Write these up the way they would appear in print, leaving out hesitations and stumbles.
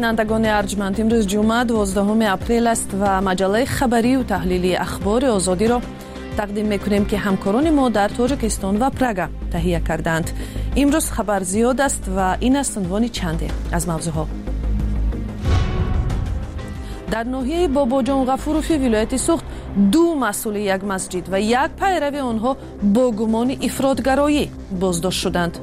بینندگان ارجمند، امروز جمعه 12 اپریل است و مجله خبری و تحلیلی اخبار آزادی را تقدیم میکنیم که همکاران ما در تاجیکستان و پراگ تهیه کردند. امروز خبر زیاد است و این است عنوان چندی از موضوعها. در ناحیه باباجان غفوروفی ولایت سوخت 2 مسئول یک مسجد و یک پیرو آنها با گمان افراطگرایی بازداشت شدند.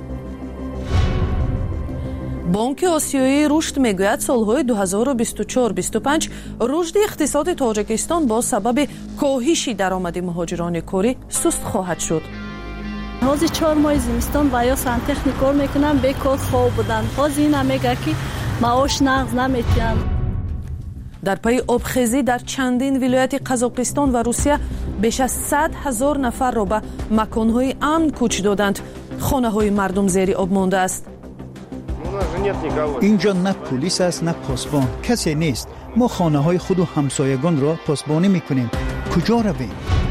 بانک آسیایی رشد میگوید سالهای 2024-25 رشد اقتصاد تاجیکستان با سبب کاهش درآمد مهاجران کاری سست خواهد شد. حاضر 4 ماه زمستان و یا سنتخنیک کار میکنن، بیکار خواب بودن. حاضر این میگه که معاش نقض نمیتونن. در پی آبخیزی در چندین ولایت قزاقستان و روسیه بیش از 100,000 نفر را به مکانهای امن کوچ دادند. خانه های مردم زیر آب مانده است. اینجا نه پلیس است نه پاسبان، کسی نیست. ما خانه های خود و همسایگان را پاسبانی میکنیم. کجا رویم؟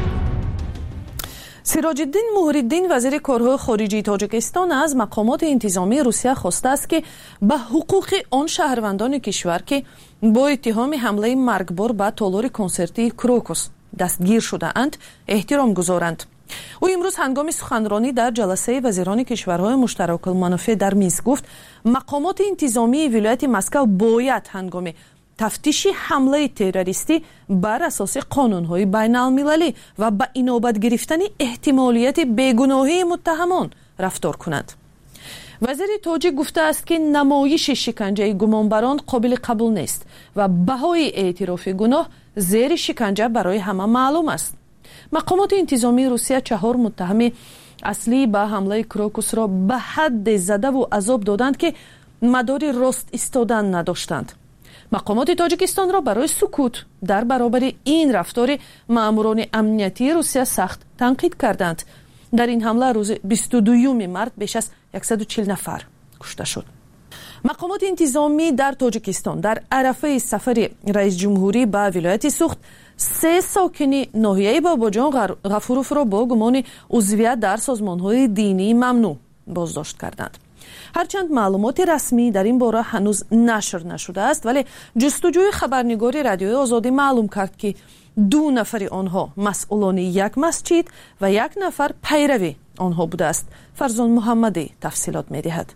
سراج الدین مهرالدین وزیر کارهای خارجی تاجیکستان از مقامات انتظامی روسیه خواسته است که به حقوق آن شهروندان کشور که با اتهام حمله مرگبار به تالار کنسرتی کروکوس دستگیر شده اند احترام گذارند. او امروز هنگام سخنرانی در جلسه وزیران کشورهای مشترک المنافع در مینسک گفت مقامات انتظامی ولایت مسکو باید هنگام تفتیش حمله تروریستی بر اساس قانون‌های بین‌المللی و با اینابت گرفتن احتمالیت بیگناهی متهمان رفتار کنند. وزیر تاجیک گفته است که نمایش شکنجه گمانبران قابل قبول نیست و بهای اعتراف گناه زیر شکنجه برای همه معلوم است. مقامات انتظامی روسیه 4 متهم اصلی به حمله کروکوس را به حد زده و عذاب دادند که مدار راست ایستادن نداشتند. مقامات تاجیکستان را برای سکوت در برابر این رفتار ماموران امنیتی روسیه سخت تنقید کردند. در این حمله روز 22 مارس بیش از 140 نفر کشته شد. مقامات انتظامی در تاجیکستان در عرفه سفر رئیس جمهوری به ولایت سوخت 3 ساکن ناحیه باباجان غفوروف را با گمان عضویت در سازمان‌های دینی ممنوع بازداشت کردند. هرچند معلومات رسمی در این باره هنوز نشر نشده است، ولی جستجوی خبرنگار رادیوی آزادی معلوم کرد که 2 نفر آنها مسئولان یک مسجد و 1 نفر پیرو آنها بوده است. فرزان محمدی تفصیلات می‌دهد.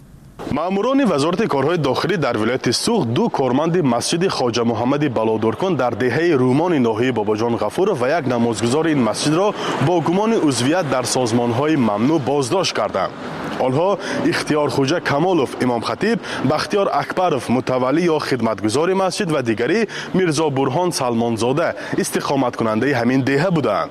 ماموران وزارت کارهای داخلی در ولایت سوخت 2 کارمند مسجد خواجه محمد بلادرکان در دهه رومان ناحیه باباجان غفورov و 1 نمازگزار این مسجد را با گمان عضویت در سازمان‌های ممنوع بازداشت کردند. آنها اختیار خوجه کمالوف امام خطیب، بختیار اکبروف متولی یا خدمتگزار مسجد و دیگری میرزا برهان سلمانزاده استقامت کننده همین دهه بودند.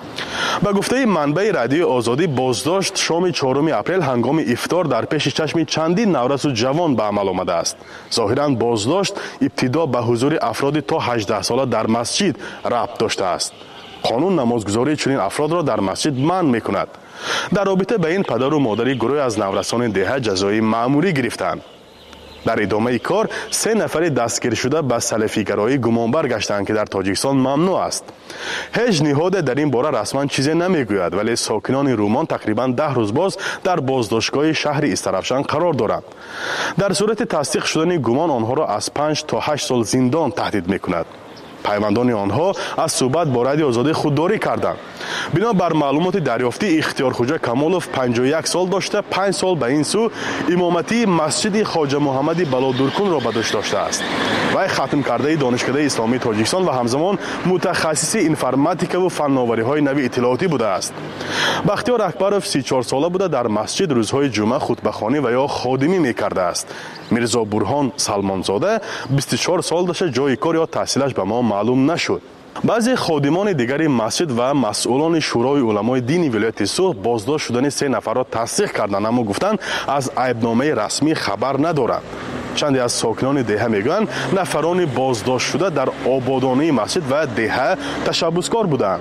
به گفته منبع رادیو آزادی بازداشت شام 4 اپریل هنگام افطار در پیش چشم چندین نورس و جوان به عمل آمده است. ظاهراً بازداشت ابتدا به حضور افراد تا 18 ساله در مسجد ربط داشته است. قانون نمازگزاری چنین افراد را در مسجد منع می‌کند. در رابطه به این پدر و مادر گروه از نورسان دهه جزای مأموری گرفتند. در ادامه کار 3 نفر دستگیر شده به سلفیگرایی گمانبر گشتند که در تاجیکستان ممنوع است. هیچ نهاد در این باره رسما چیزی نمیگوید، ولی ساکنان رومان تقریبا 10 روز باز در بازداشتگاه شهر استرافشان قرار دارند. در صورت تصدیق شدن گمان آنها را از 5 تا 8 سال زندان تهدید میکند. پیوندان آنها از صحبت با رادیو آزادی خودداری کردند. بنا بر معلومات دریافتی اختیار خوجه کمالوف 51 سال داشته، 5 سال به این سو امامتی مسجد خواجه محمد بلادرکان را به دوش داشته است. وی ختم کرده دانشکده اسلامی تاجیکستان و همزمان متخصص انفرماتیک و فناوری‌های نوی اطلاعاتی بوده است. بختیار اکبروف 34 ساله بوده، در مسجد روزهای جمعه خطبه‌خوانی و یا خادمی می‌کرده است. میرزا برهان سلمانزاده 24 سال داشته، جای کار یا تحصیلش به ما معلوم نشد. بعضی خادمان دیگری مسجد و مسئولان شورای علمای دینی ولایت سوخت بازداشت شدن 3 نفر را تصدیق کردند، اما گفتند از عیبنامه رسمی خبر ندارند. چندی از ساکنان دهه میگویند نفران بازداشت شده در آبادانه مسجد و دهه تشبسکار بودند.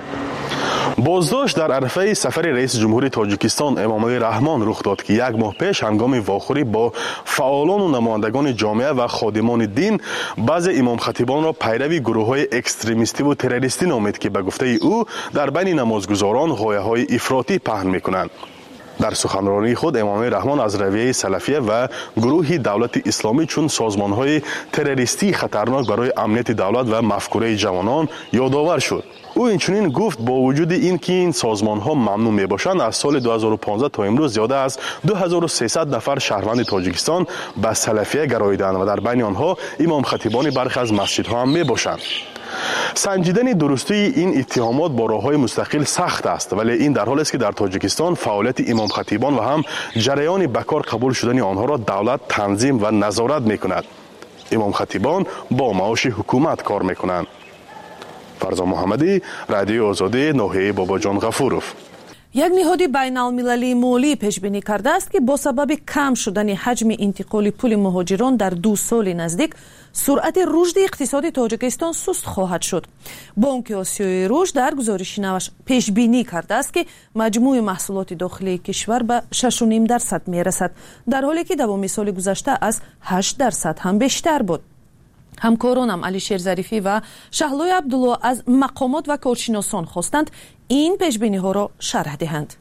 بازداشت در عرفه سفر رئیس جمهوری تاجیکستان امامعلی رحمان رخ داد که 1 ماه پیش هنگام واخوری با فعالان و نمایندگان جامعه و خادمان دین بعضی امام خطیبان را پیروی گروه‌های اکستریمیستی و تروریستی نامید که به گفته او در بین نمازگزاران غایه‌های افراطی پهن می‌کنند. در سخنرانی خود امام رحمان از رویه سلفیه و گروه دولت اسلامی چون سازمان‌های تروریستی خطرناک برای امنیت دولت و مفکوره جوانان یادآور شد. او اینچنین گفت با وجود اینکه این سازمان‌ها ممنوع میباشند، از سال 2015 تا امروز زیاده از 2300 نفر شهروند تاجیکستان به سلفیه گراییدند و در بین آنها امام خطیبان برخی از مسجدها هم میباشند. سنجیدن درستی این اتهامات با راه‌های مستقل سخت است، ولی این در حالی است که در تاجیکستان فعالیت امام خطیبان و هم جریان بکار قبول شدن آنها را دولت تنظیم و نظارت می‌کند. امام خطیبان با معاش حکومت کار می‌کنند. فرزان محمدی، رادیو آزادی، ناحیه باباجان غفورов. یک نهاد بین‌المللی مالی پیش‌بینی کرده است که با سبب کم شدن حجم انتقال پول مهاجران در 2 سال نزدیک سرعت رشد اقتصاد تاجیکستان سست خواهد شد. بانک آسیای رشد در گزارش نوش پیش‌بینی کرده است که مجموع محصولات داخلی کشور به 6.5% می‌رسد، در حالی که دوام سال گذشته از 8% هم بیشتر بود. همکارانم علیشیر ظریفی و شهلای عبدالله از مقامات و کارشناسان خواستند این پیش‌بینی‌ها را شرح دهند.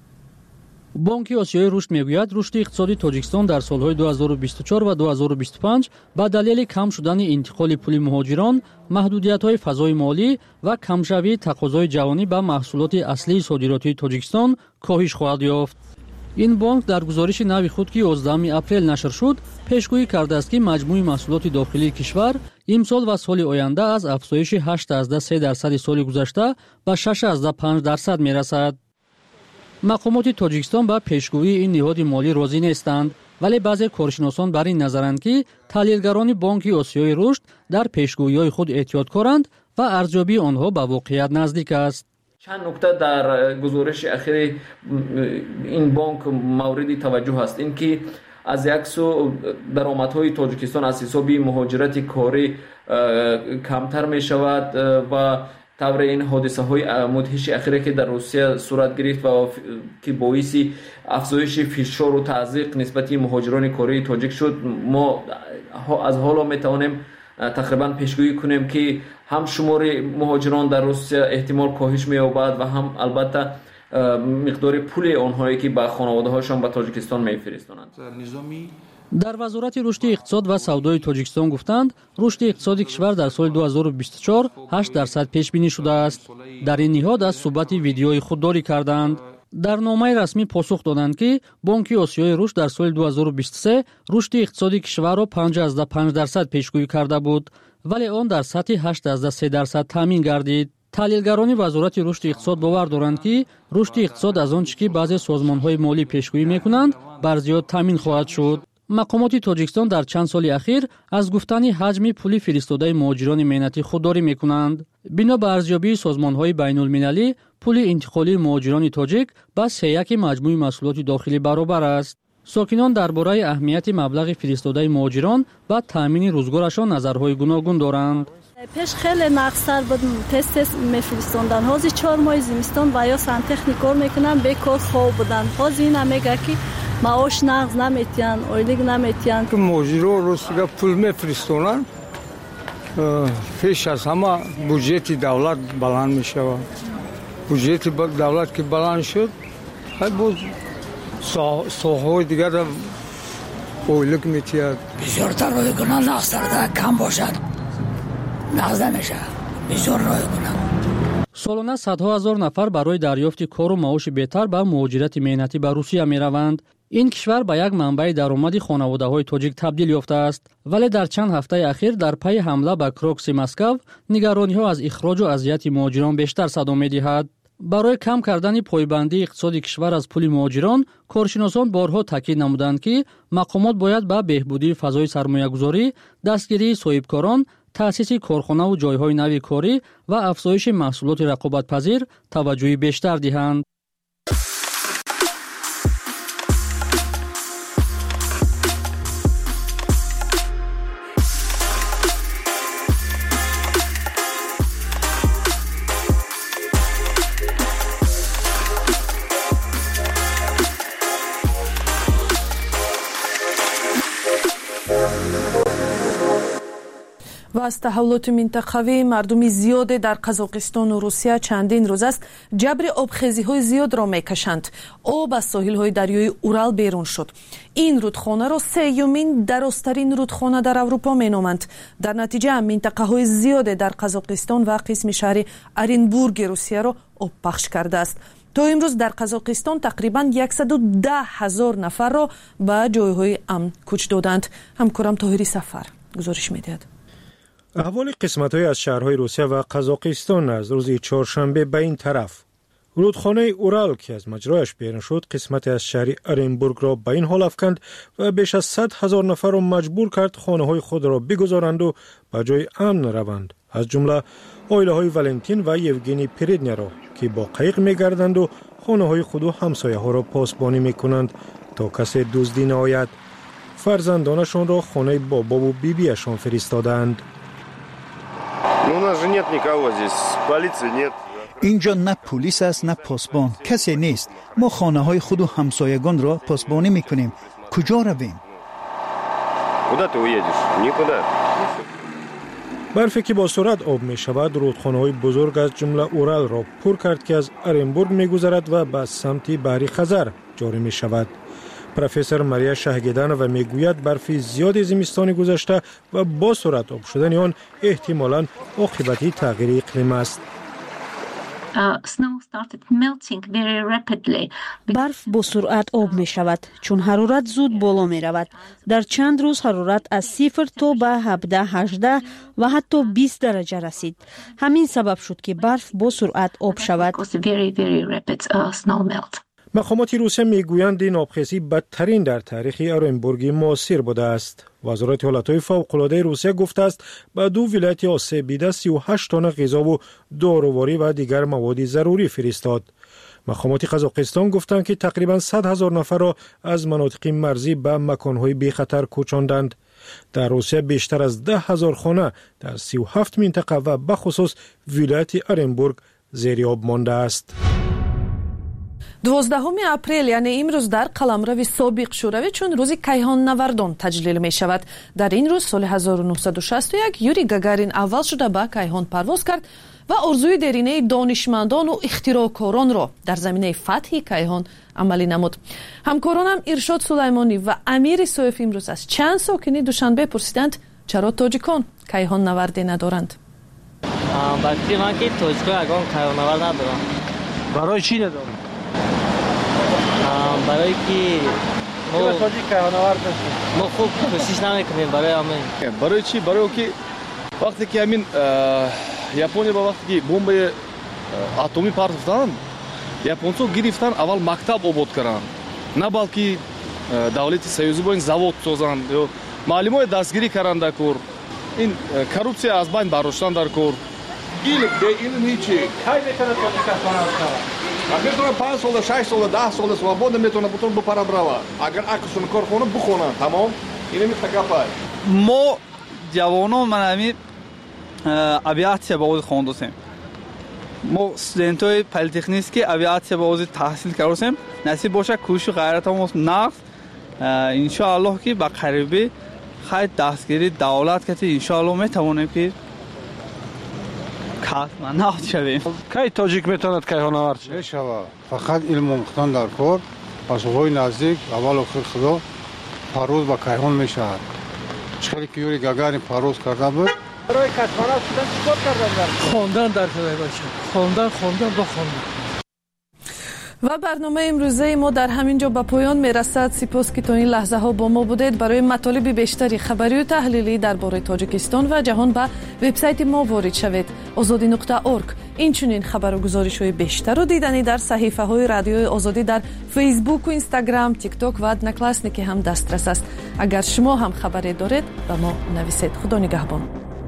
بانک آسیای رشد میگوید رشد اقتصادی تاجیکستان در سالهای 2024 و 2025 با دلیل کم شدن انتقال پول مهاجران، محدودیت‌های فضای مالی و کمشوی تقاضای جهانی به محصولات اصلی صادراتی تاجیکستان کاهش خواهد یافت. این بانک در گزارش نوی خود که 11 اپریل نشر شد پیشگویی کرده است که مجموع محصولات داخلی کشور امسال و سال آینده از افزایش 8.3% سال گذشته به 6.5% می‌رسد. مقامات تاجیکستان با پیشگویی این نهاد مالی راضی نیستند، ولی بعضی کارشناسان بر این نظرند که تحلیلگران بانک آسیای رشد در پیشگویی‌های خود احتیاطکارند و ارزیابی آنها به واقعیت نزدیک است. چند نکته در گزارش اخیر این بانک موردی توجه است. این که از یک سو درآمدهای تاجیکستان از حساب مهاجرت کاری کمتر می شود و طور این حادثه های مدهش اخیره که در روسیه صورت گرفت و که باعث افزایش فشار و تضییق نسبت مهاجران کاری تاجیک شد، ما از حالا می توانیم تقریبا پیشگویی کنیم که هم شمار مهاجران در روسیه احتمال کاهش می‌یابد و هم البته مقدار پول آنهایی که به خانواده‌هاشان به تاجیکستان می‌فرستانند. در وزارت رشد اقتصاد و سودای تاجیکستان گفتند رشد اقتصادی کشور در سال 2024 8% پیش بینی شده است. در این نهاد از صحبت ویدیوی خودداری کردند. در نامه رسمی پاسخ دادند که بانک آسیای رشد در سال 2023 رشد اقتصادی کشور را 5.5% پیشگویی کرده بود، ولی آن در سطح 8.3% تامین گردید. تحلیلگران وزارت رشد اقتصاد باور دارند که رشد اقتصاد از آنچه که بعضی سازمان‌های مالی پیشگویی می‌کنند بر زیاد تامین خواهد شد. مقامات تاجیکستان در چند سال اخیر از گفتن حجم پول فرستاده مهاجران مهنتی خودداری می‌کنند. بنا به ارزیابی سازمان‌های بین‌المللی، پول انتقالی مهاجران تاجیک با 3.1 مجموع محصولات داخلی برابر است. ساکنان درباره اهمیت مبلغ فرستاده مهاجران و تامین روزگارشان نظرهای گوناگون دارند. پیش خیلی نقص‌تر بود، تست می‌فرستاندن. حاضر 4 ماه زمستان و یا سنتخنیک کار میکنن، بیکار خواب بودن. حاضر این میگه که معاش نقض نمیتین، اویلیگ نمیتین. که مهاجران روسیه پول میفرستونن، پیش از همه بودجه دولت بلند میشود. بودجه دولت که بلند شد، های بود ساحه‌های دیگر را اویلیگ میتید. بسیارتر رای کنن نقص کرده کم باشد. نقض نمیشه. بسیار رای کنن. سالانه صدها هزار نفر برای دریافت کار و معاش بهتر به مهاجرت مهنتی به روسیه میروند. این کشور به یک منبع درآمد خانواده‌های تاجیک تبدیل یافته است، ولی در چند هفته اخیر در پی حمله به کراکس مسکو نگرانی‌ها از اخراج و اذیت مهاجران بیشتر صدا می‌دهد. برای کم کردن پایبندی اقتصادی کشور از پول مهاجران، کارشناسان بارها تاکید نمودند که مقامات باید به بهبودی فضای سرمایه‌گذاری، دستگیری صاحبکاران، تأسیس کارخانه و جایهای نوی کاری و افزایش محصولات رقابت‌پذیر توجه بیشتر دهند. و از تحولات منطقوی مردم زیاد در قزاقستان و روسیه چندین روز است جبر آبخیزی‌های زیاد را می‌کشند. آب از ساحل‌های دریای اورال بیرون شد. این رودخانه را سومین درازترین رودخانه در اروپا می‌نامند. در نتیجه منطقه‌های زیاد در قزاقستان و قسم شهر ارنبورگ روسیه را آب پخش کرده است. تا امروز در قزاقستان تقریباً 110,000 نفر را به جایهای امن کوچ دادند. همکارم طاهری سفر گزارش می‌دهد. احوال قسمت‌های از شهرهای روسیه و قزاقستان از روز چهارشنبه به این طرف: رودخانه اورال که از مجرایش بیرون شد قسمت از شهر ارنبورگ را به این حال افکند و بیش از 100,000 نفر را مجبور کرد خانه‌های خود را بگذارند و به جای امن روند. از جمله عائله‌های ولنتین و یوگنی پریدنیا را که با قایق می‌گردند و خانه‌های خود و همسایه‌ها را پاسبانی می‌کنند تا کسی دزدی نآید. فرزندانشان را خانه بابا و بیبیشان فرستادند. اینجا نه پلیس است نه پاسبان، کسی نیست. ما خانه‌های خود و همسایگان را پاسبانی می‌کنیم. کجا رویم؟ برفی که با سرعت آب می شود رودخانه‌های بزرگ از جمله اورال را پر کرد که از ارنبورگ می گذرد و به سمت بحر خزر جاری می شود. پروفسور ماریا شهگیدان و می گوید برفی زیاد زمستان گذشته و با سرعت آب شدن آن احتمالاً عاقبت تغییر اقلیم است. برف با سرعت آب می شود چون حرارت زود بالا می رود. در چند روز حرارت از 0 تا به 17, 18 و حتی 20 درجه رسید. همین سبب شد که برف با سرعت آب شود. مقامات روسیه میگویند این آبخیزی بدترین در تاریخ ارنبورگ معاصر بوده است. وزارت حالتهای فوق‌العاده روسیه گفته است به 2 ولایت آسیب دیده 38 تن غذا و دارواری و دیگر مواد ضروری فرستاد. مقامات قزاقستان گفتند که تقریبا 100,000 نفر را از مناطق مرزی به مکانهای بی خطر کوچاندند. در روسیه بیشتر از 10,000 خانه در 37 منطقه و به خصوص ولایت ارنبورگ زیر آب مانده است. 12 اپریل یعنی امروز در قلمرو سابق شوروی چون روز کیهان نوردان تجلیل می شود. در این روز سال 1961 یوری گاگارین اول شده به کیهان پرواز کرد و آرزوی درینه دانشمندان و اختراعکاران را در زمینه فتح کیهان عملی نمود. همکارانم ارشاد سلیمانی و امیر صوفی امروز از چند ساکنی دوشنبه پرسیدند چرا تاجیکان کیهان نوردی ندارند. وقتی من که تاجیکان اگه کیهان نورد ندارم. برای چی ندارم؟ برای که ما خوب کوشش نمیکنیم برای همین. برای چی؟ برای که وقتی که همین یاپونیا با وقتی که بمب اتمی پرتافتن японцо гирифтан аввал мактаб обод карданд, на балки давлати союзӣ бо ин завод созанд ё маълимои дастгирӣ каранда кор, ин коррупсия аз байн бардоштан дар кор. Илм бе илм ҳичи кай метавонад касбонад шавад. Метавонад 5 сола, 6 сола, 10 сола свобода метавонад бутун бупара брава. Агар ақлшон кор хона бухонанд, тамом. Ин метакафай. мо ҷавонон манами авиатсия ба ози хондусем. мо студентои политехнически авиатсия ба ози таҳсил кардусем. Насиб боша кӯшу ғайратамон нағз. Иншоаллоҳ ки ба қарибӣ хай дастгирӣ давлат кати иншоаллоҳ метавонем ки касбанавт шавем. Кай тоҷик метавонад кайҳонавард шавад? мешавад. Фақат илм омӯхтан дар кор, масъулҳои наздик аввал охир худо парвоз ба кайҳон мешавад. чӣ ки Юрий Гагарин парвоз карда буд. برای کسبانات شدن چیکار کردن؟ خواندن در خدای باشه. خواندن با خواندن. و برنامه امروزه ما در همین جا به پایان میرسد. سپاس که تا این لحظه ها با ما بودید. برای مطالب بیشتری خبری و تحلیلی درباره تاجیکستان و جهان به وبسایت ما وارد شوید. azadi.org. اینچنین خبر و گزارش های بیشتر و دیدنی در صحیفه های رادیوی آزادی در فیسبوک و اینستاگرام، تیک تاک و ادنکلاسنیک هم دسترس است. اگر شما هم خبری دارید به ما نویسید. خدا نگهبان.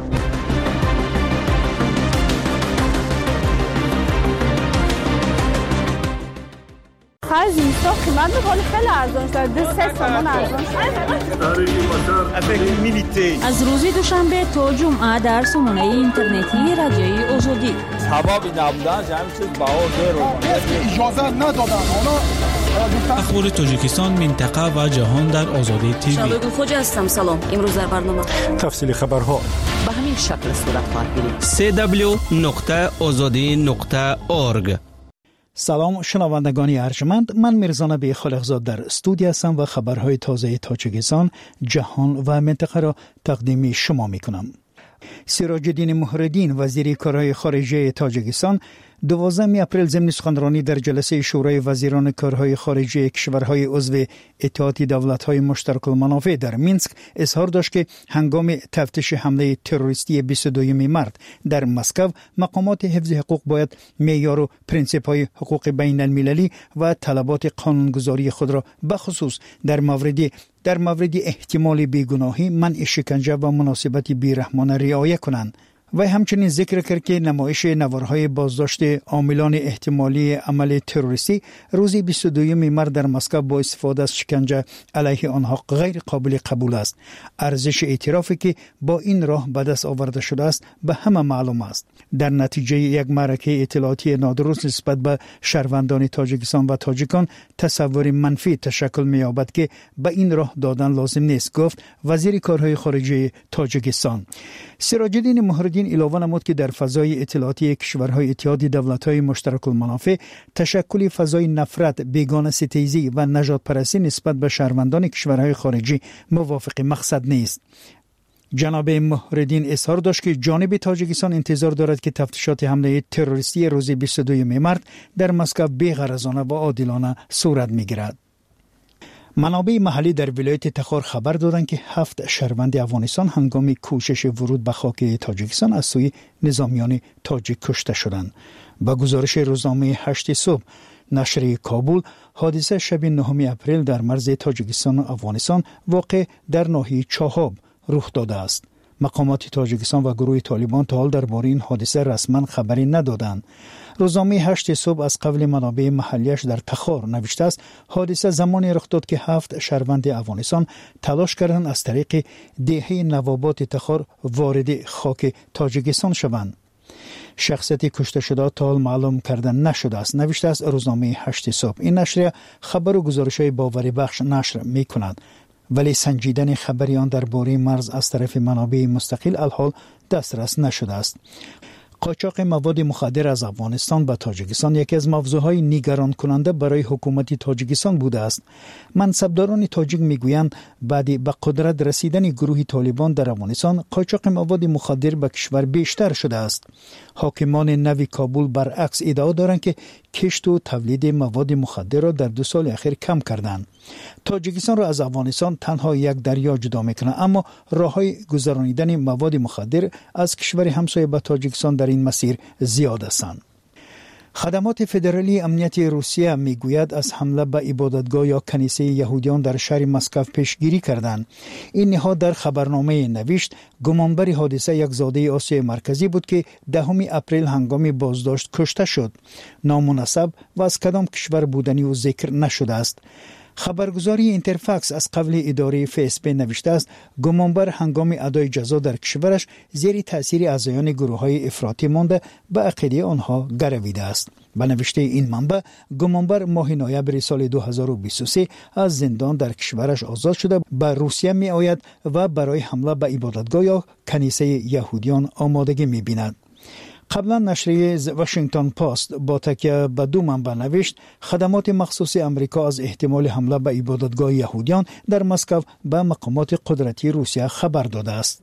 خرج اینستا قیمت می‌کنه خیلی ارزان شد. 2-3 تومان ارزان شد. از روز دوشنبه تا جمعه در سامانه اینترنتی رادیوی آزادی. سبب نبودن همین چیز باور رو اجازه ندادن. اونا اخبار تاجیکستان، منطقه و جهان در آزادی تیوی. شادو خوج هستم. سلام. امروز در برنامه تفصیل خبرها به همین شکل صورت خواهد گرفت. www.azadi.org. سلام شنوندگان ارجمند، من میرزا نبی خالقزاد در استودیو هستم و خبرهای تازه تاجیکستان، جهان و منطقه را تقدیم شما میکنم. سراج الدین مهرالدین وزیر کارهای خارجه تاجیکستان 12 اپریل ضمن سخنرانی در جلسه شورای وزیران کارهای خارجه کشورهای عضو اتحاد دولت‌های مشترک المنافع در مینسک اظهار داشت که هنگام تفتیش حمله تروریستی 22 مارس در مسکو مقامات حفظ حقوق باید معیار و پرینسیپ‌های حقوق بین المللی و طلبات قانونگذاری خود را بخصوص در مورد احتمال بیگناهی، منع شکنجه و مناسبت بیرحمانه رعایت کنند. و همچنین ذکر کرد که نمایش نوارهای بازداشت عاملان احتمالی عمل تروریستی روز 22 مارس در مسکو با استفاده از شکنجه علیه آنها غیر قابل قبول است. ارزش اعترافی که با این راه به دست آورده شده است به همه معلوم است. در نتیجه یک معرکه اطلاعاتی نادرست نسبت به شهروندان تاجیکستان و تاجیکان تصور منفی تشکل می‌یابد که به این راه دادن لازم نیست، گفت وزیر کارهای خارجه تاجیکستان. سراج الدین مهرالدین علاوه نمود که در فضای اطلاعاتی کشورهای اتحاد دولت‌های مشترک المنافع تشکل فضای نفرت، بیگانه ستیزی و نژاد پرستی نسبت به شهروندان کشورهای خارجی موافق مقصد نیست. جناب مهرالدین اظهار داشت که جانب تاجیکستان انتظار دارد که تفتیشات حمله تروریستی روز 22 مارس در مسکو بی‌غرضانه و عادلانه صورت می‌گیرد. منابع محلی در ولایت تخار خبر دادند که 7 شهروند افغانستان هنگام کوشش ورود به خاک تاجیکستان از سوی نظامیان تاجیک کشته شدند. با گزارش روزنامه 8 صبح نشر کابل، حادثه شب 9 اپریل در مرز تاجیکستان و افغانستان واقع در ناحیه چاهاب رخ داده است. مقامات تاجیکستان و گروه طالبان تا حال درباره این حادثه رسما خبری ندادند. روزنامه 8 صبح از قبل منابع محلیش در تخار نوشته است حادثه زمانی رخ داد که 7 شهروند افغانستان تلاش کردند از طریق دهه نوابات تخار وارد خاک تاجیکستان شوند. شخصیت کشته شده تا حال معلوم کردن نشده است، نوشته است روزنامه 8 صبح. این نشریه خبر و گزارش‌های باوری بخش نشر می‌کند، ولی سنجیدن خبریان درباره مرز از طرف منابع مستقل الحال دسترس نشده است. قاچاق مواد مخدر از افغانستان به تاجیکستان یکی از موضوعهای نگران کننده برای حکومت تاجیکستان بوده است. منصبداران تاجیک میگویند بعد به قدرت رسیدن گروه طالبان در افغانستان قاچاق مواد مخدر به کشور بیشتر شده است. حاکمان نوی کابل برعکس ادعا دارند که کشت و تولید مواد مخدر را در 2 سال اخیر کم کردند. تاجیکستان را از افغانستان تنها یک دریا جدا میکنه، اما راههای گذرانیدن مواد مخدر از کشور همسایه به تاجیکستان در این مسیر زیاد هستند. خدمات فدرالی امنیت روسیه میگوید از حمله به عبادتگاه یا کنیسه یهودیان در شهر مسکو پیشگیری کردند. این نهاد در خبرنامه نوشت گمانبر حادثه یک زاده آسیای مرکزی بود که 10 اپریل هنگام بازداشت کشته شد. نام و نسب و از کدام کشور بودنی او ذکر نشده است. خبرگزاری اینترفاکس از قبل اداره FSB نوشته است گمانبر هنگام ادای جزا در کشورش زیر تأثیر اعضایان گروه‌های افراطی مانده به عقیده آنها گرویده است. به نوشته این منبع گمانبر ماه نوامبر سال 2023 از زندان در کشورش آزاد شده به روسیه می آید و برای حمله به عبادتگاه یا کنیسه یهودیان آمادگی می بیند. قبلا نشریه واشنگتن پست با تکیه به 2 منبع نوشت خدمات مخصوص امریکا از احتمال حمله به عبادتگاه یهودیان در مسکو به مقامات قدرتی روسیه خبر داده است.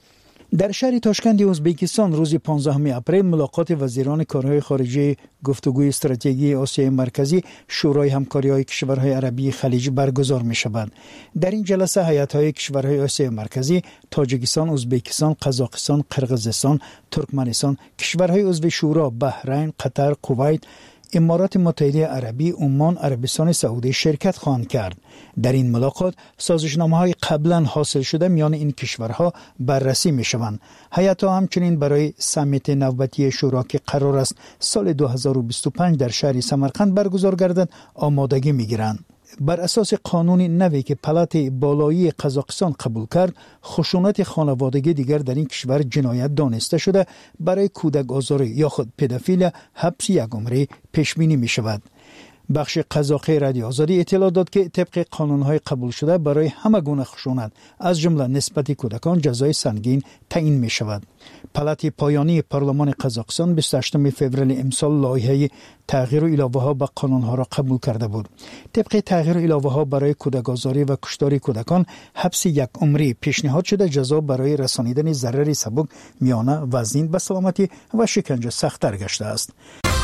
در شهر تاشکند ازبکستان روز 15 اپریل ملاقات وزیران کارهای خارجه گفتگوی استراتژی آسیای مرکزی شورای همکاری‌های کشورهای عربی خلیج برگزار می‌شود. در این جلسه هیئت‌های کشورهای آسیای مرکزی تاجیکستان، ازبکستان، قزاقستان، قرقیزستان، ترکمنستان، کشورهای عضو شورا بحرین، قطر، کویت، امارات متحده عربی، عمان، عربستان سعودی شرکت خواهند کرد. در این ملاقات سازشنامه‌های قبلا حاصل شده میان این کشورها بررسی می‌شوند. هیئت‌ها همچنین برای سمیت نوبتی شورا که قرار است سال 2025 در شهر سمرقند برگزار گردد آمادگی می‌گیرند. بر اساس قانون نوی که پلات بالایی قزاقستان قبول کرد، خشونت خانوادگی دیگر در این کشور جنایت دانسته شده برای کودک آزاری یا خود پدافیل حبس 1 عمره پیش بینی می شود. بخش قزاقی رادیو آزادی اطلاع داد که طبق قانون‌های قبول شده برای همه گونه خشونت از جمله نسبت کودکان جزای سنگین تعیین می‌شود. پلات پایانی پارلمان قزاقستان 28 فوریه امسال لایحه تغییر و الهه‌ها به قانون‌ها را قبول کرده بود. طبق تغییر و الهه‌ها برای کودک‌آزاری و کشتار کودکان حبس یک عمری پیشنهاد شده، جزا برای رسانیدن ضرر سبک میانه وزین به سلامتی و شکنجه سخت‌تر گشته است.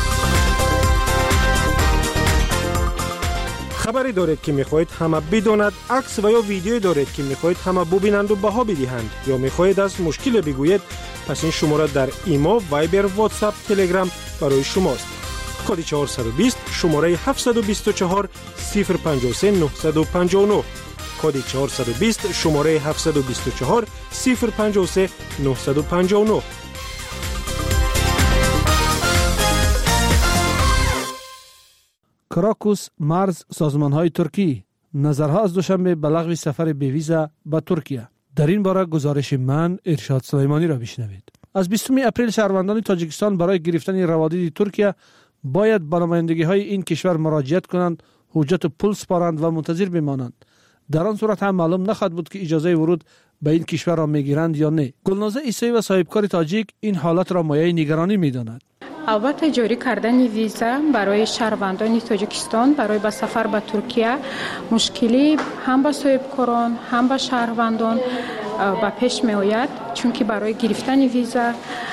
خبری دارید که میخواهید همه بداند، عکس و یا ویدیویی دارید که میخواهید همه ببینند و بها بدهند، یا میخواهید از مشکل بگویید، پس این شماره در ایما، وایبر، واتساپ، تلگرام برای شماست. کد 420 شماره 724 053 959. کد 420 شماره 724 053 959. کراکوس، مرز، سازمان‌های ترکی نظرها از دوشنبه به لغو سفر بی ویزا به ترکیه. در این باره گزارش من ارشاد سلیمانی را بشنوید. از 20 اپریل شهروندان تاجیکستان برای گرفتن روادید ترکیه باید به نمایندگی‌های این کشور مراجعت کنند، حجت پول سپارند و منتظر بمانند. در آن صورت هم معلوم نخواهد بود که اجازه ورود به این کشور را میگیرند یا نه. گلنازه عیسی و صاحبکار تاجیک این حالت را مایه نگرانی می‌داند. البته جاری کردن ویزا برای شهروندان تاجیکستان برای به سفر به ترکیه مشکلی هم به صاحبکاران هم به شهروندان به پیش می آید، چون که برای گرفتن ویزا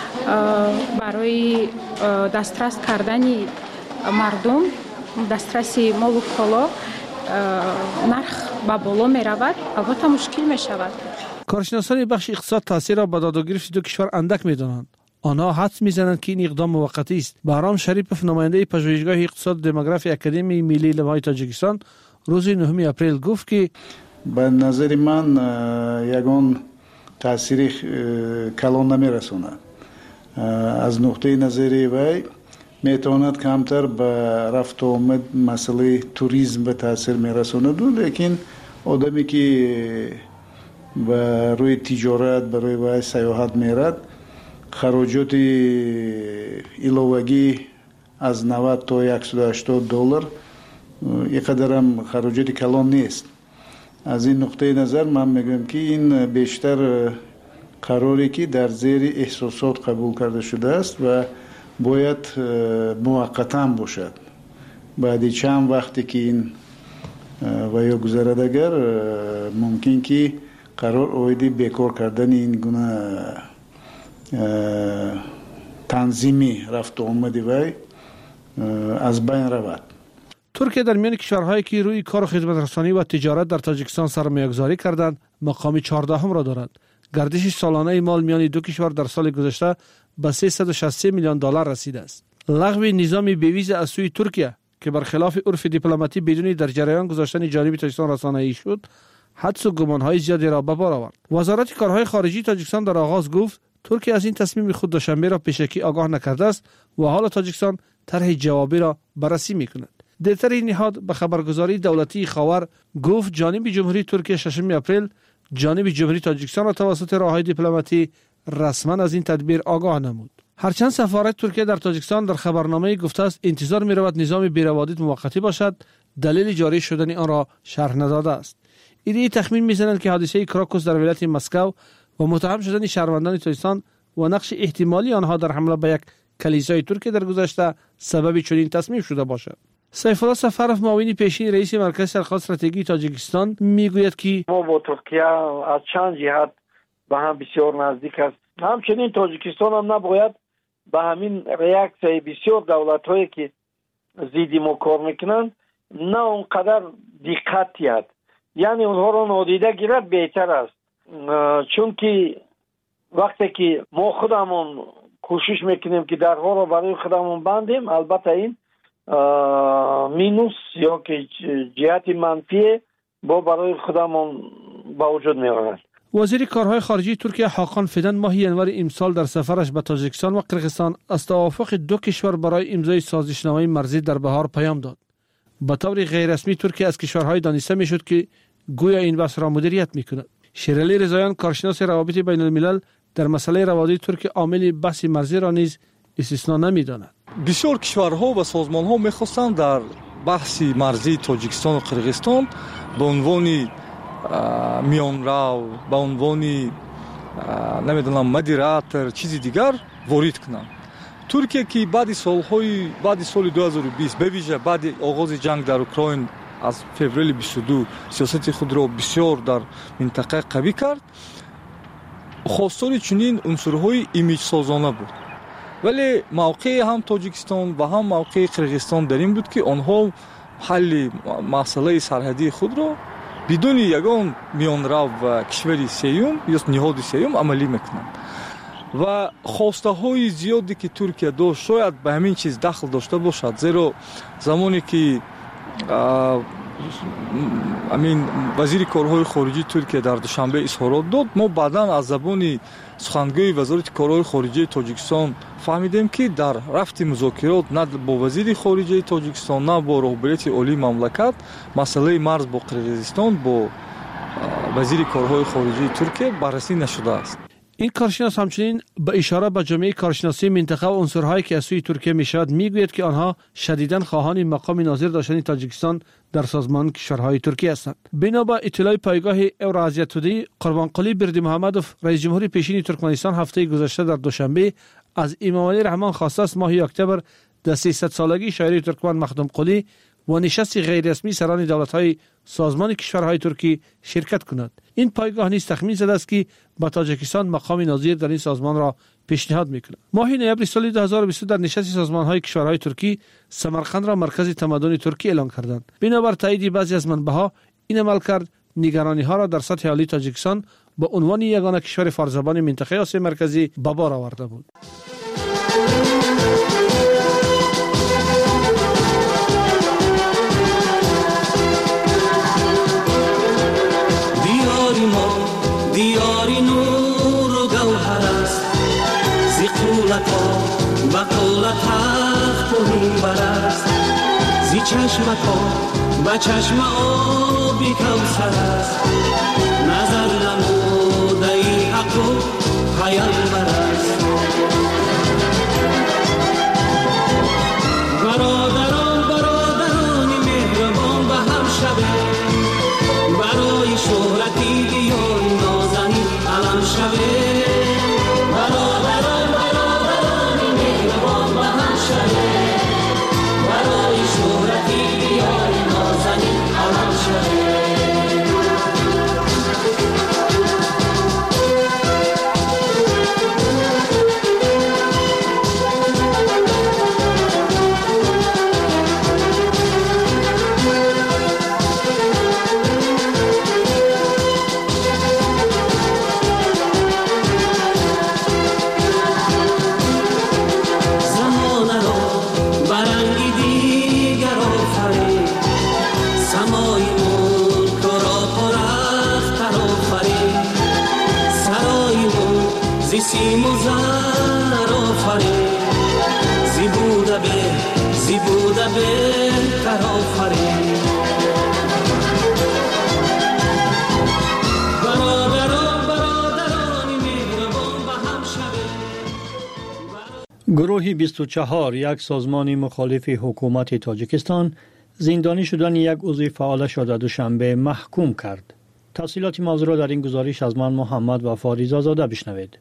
برای دسترس کردن مردم، دسترس مال و کالا نرخ به بالا می رود، البته مشکل می شود. کارشناسان بخش اقتصاد تاثیر را به داد و گرفت دو کشور اندک می دانند. آنها حدس میزنند که این اقدام موقتی است. بهرام شریپوف، نماینده پژوهشگاه اقتصاد دموگرافی اکادمی ملی علوم‌های تاجیکستان، روز 9 اپریل گفت که به نظر من یگان تاثیر کلان نمیرساند. از نقطه نظری وی میتواند کمتر به رفت و آمد مسئله توریسم به تاثیر میرساند، لیکن آدمی که به روی تجارت برای وی سیاحت میرد خراجات ایلاوگی از 90 تا 180 دلار اینقدر هم خراجات کلان نیست. از این نقطه نظر من میگم که این بیشتر قراری که در زیر احساسات قبول کرده شده است و باید موقتا باشد. بعد چند وقتی که این و یا گذرد اگر ممکن که قرار اویدی بیکار کردن این گونه تنظیمی رفت و آمد وی از بین رود. ترکیه در میان کشورهایی که روی کار و خدمت رسانی و تجارت در تاجیکستان سرمایه‌گذاری کردند مقام 14 را دارد. گردش سالانه مال میان دو کشور در سال گذشته به 363 میلیون دلار رسیده است. لغو نظام بی‌ویزا از سوی ترکیه که برخلاف عرف دیپلماتی بدون در جریان گذاشتن جانب تاجیکستان رسانه‌ای شد، حدس و گمان‌های زیادی را به بار آورد. وزارت کارهای خارجی تاجیکستان در آغاز گفت ترکیه از این تصمیم خود دوشنبه را پیشکی آگاه نکرده است و حال تاجیکستان طرح جوابی را بررسی می‌کند. دیرتر این نهاد به خبرگزاری دولتی خاور گفت جانب جمهوری ترکیه 6 اپریل جانب جمهوری تاجیکستان را توسط راههای دیپلماتی رسما از این تدبیر آگاه نمود. هرچند سفارت ترکیه در تاجیکستان در خبرنامه گفته است انتظار می‌رود نظام بی‌روادید موقتی باشد، دلیل جاری شدن آن را شرح نداده است. ایده تخمین می‌زنند که حادثه کراکوس در ولایت مسکو و متهم شدن شهروندان تاجیکستان و نقش احتمالی آنها در حمله به یک کلیسای ترکیه در گذشته سبب چنین تصمیم شده باشد. سیف الله سفرов معاون پیشین رئیس مرکز سرخط استراتژی تاجیکستان میگوید که ما با ترکیه از چند جهت به هم بسیار نزدیک است. همچنین تاجیکستان هم نباید به همین ریاکسیای بسیار دولت‌هایی که ضد ما کار میکنند نه اونقدر دقت کرد، یعنی اونها را نادیده گیرد بهتر است. چون که وقتی که ما خودمون کوشش میکنیم که درها را برای خودمون بندیم، البته این مینوس یا که جهت منفی با برای خودمون با وجود می آورد. وزیر کارهای خارجی ترکیه حاکان فیدن ماه ینور امسال در سفرش به تاجیکستان و قرقیزستان از توافق دو کشور برای امضای سازشنامه مرزی در بهار پیام داد. به طور غیر رسمی ترکیه از کشورهای دانسته میشد که گویا این بحث را مدیریت میکند. شیرعلی رضاییان کارشناس روابط بین الملل در مسئله روادید ترکیه عامل بحث مرزی را نیز استثنا نمیداند. بسیار کشورها و سازمانها میخواستند در بحثی مرزی تاجیکستان و قرغیزستان به عنوان میانرو، به عنوان نمیدونم مدیراتور چیزی دیگر وارد کنند. ترکیه که بعد سال 2020 به ویژه بعد آغاز جنگ در اوکراین از فوریه 22 سیاست خود را بسیار در منطقه قوی کرد، خواستار چنین عنصرهای ایمیج سازانه بود. ولی موقع هم تاجیکستان و هم موقع قرغیزستان در این بود که آنها حل مسئله سرحدی خود را بدون یگان میانرو و کشور سیوم یا نهاد سیوم عملی میکنند و خواسته های زیادی که ترکیه داشت شاید به همین چیز دخل داشته باشد، زیرا زمانی که وزیر کارهای خارجی ترکیه در دوشنبه اظهارات داد، ما بعدا از زبان سخنگوی وزارت کارهای خارجی تاجیکستان فهمیدیم که در رفت مذاکرات نه با وزیر خارجه تاجیکستان نه با رهبریت عالی مملکت مسئله مرز با قرغیزستان با وزیر کارهای خارجی ترکیه بررسی نشده است. این کارشناس همچنین به اشاره به جامعه کارشناسی منطقه و عنصرهایی که از سوی ترکیه میشود میگوید که آنها شدیداً خواهان مقام ناظر داشتن تاجیکستان در سازمان کشورهای ترکیه هستند. بنا به اطلاع پایگاه اوراسیا تودی، قربانقلی بردیمحمدوف رئیس جمهور پیشین ترکمنستان هفته گذشته در دوشنبه از امامعلی رحمان خواسته است ماه اکتبر در 300 سالگی شاعری ترکمن مخدوم قلی و نشست غیر رسمی سران دولت‌های سازمان کشورهای ترکی شرکت کند. این پایگاه نیز تخمین زده است که با تاجیکستان مقام ناظر در این سازمان را پیشنهاد می‌کند. ماه نوامبر سال 2020 در نشست سازمان‌های کشورهای ترکی سمرقند را مرکز تمدن ترکی اعلام کردند. بنابر تایید بعضی از منبع‌ها این عمل کرد نگرانی‌ها را در سطح عالی تاجیکستان با عنوان یگانه کشور فارزبان منطقه آسیا مرکزی به بار آورده بود. دیاری نور و گوهر است زی قولتا و قولت تخت و منبر است زی چشمتا و چشم آبی کوثر است نظر نموده ای حق و پیامبر است. برادران مهربان به هم شبه برای شهرتی دیاری نازنین علم شبه. برادران مهربان به هم شبه برای شهرتی دیاری نازنین علم شبه. گروه 24 یک سازمان مخالف حکومت تاجیکستان زندانی شدن یک عضو فعالش را در دوشنبه محکوم کرد. تفصیلات موضوع را در این گزارش از من محمد و فاریزا زاده بشنوید.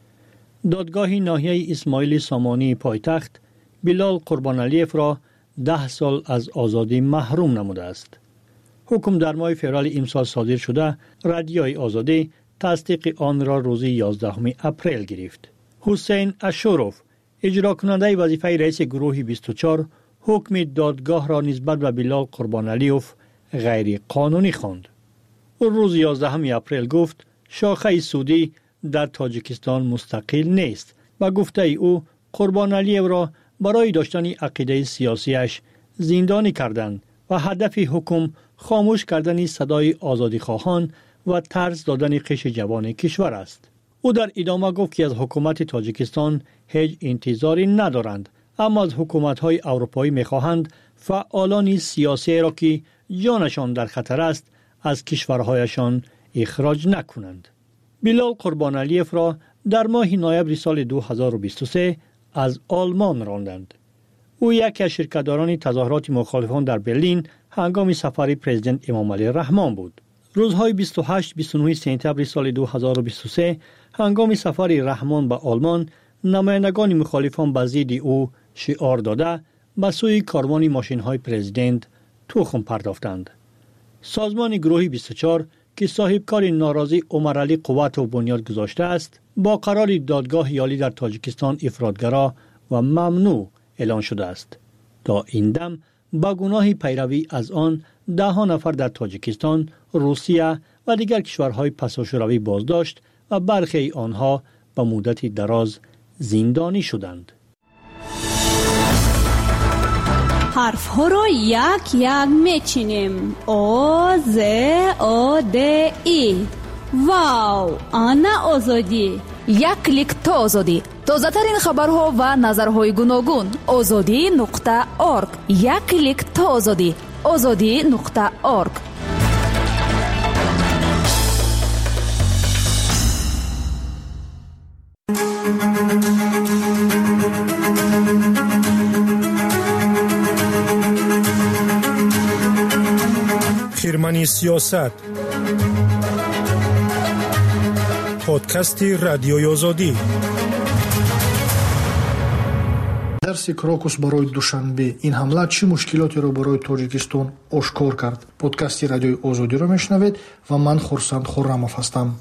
دادگاه ناحیه اسماعیل سامانی پایتخت بلال قربانعلیف را 10 سال از آزادی محروم نموده است. حکم در ماه فوریه امسال صادر شده، رادیوی آزادی تصدیق آن را روز 11 اپریل گرفت. حسین اشوروف اجرا کننده وظیفه رئیس گروه 24 حکم دادگاه را نسبت به بلال قربانعلیف غیر قانونی خواند. او روز 11 اپریل گفت شاخه سعودی در تاجیکستان مستقل نیست و گفته او قربانعلیف را برای داشتن عقیده سیاسیش زندانی کردند و هدف حکم خاموش کردن صدای آزادیخواهان و ترس دادن قش جوان کشور است. او در ادامه گفت که از حکومت تاجیکستان هیچ انتظاری ندارند، اما از حکومت‌های اروپایی می‌خواهند فعالان سیاسی را که جانشان در خطر است از کشورهایشان اخراج نکنند. بلال قربانعلیف را در ماه نوامبر سال 2023 از آلمان راندند. او یکی از شرکت‌داران تظاهرات مخالفان در برلین هنگام سفر پرزیدنت امام علی رحمان بود. روزهای 28-29 سپتامبر سال 2023 هنگام سفر رحمان به آلمان، نمایندگان مخالفان به ضد او شعار داده به سوی کاروان ماشین‌های پرزیدنت تخم پرداختند. سازمان گروه 24 که صاحبکار ناراضی عمر علی قوت و بنیاد گذاشته است، با قرار دادگاه عالی در تاجیکستان افراط‌گرا و ممنوع اعلان شده است. تا این دم با گناه پیروی از آن 10 نفر در تاجیکستان، روسیه و دیگر کشورهای پساشوروی بازداشت و برخی آنها به مدت دراز زندانی شدند. حرف ها را یک یک میچینیم. او ز او د ای. واو، آنا آزادی. یک کلیک تا آزادی. تازه ترین خبرها و نظرهای گوناگون. azadi.org. یک کلیک تا آزادی. azadi.org. خرمنی سیاست، پادکست رادیوی آزادی. در کراکوس برای دوشنبه این حمله چه مشکلاتی را برای تاجیکستان آشکار کرد؟ پادکست رادیوی آزادی را میشنوید و من خورسند خرمов هستم.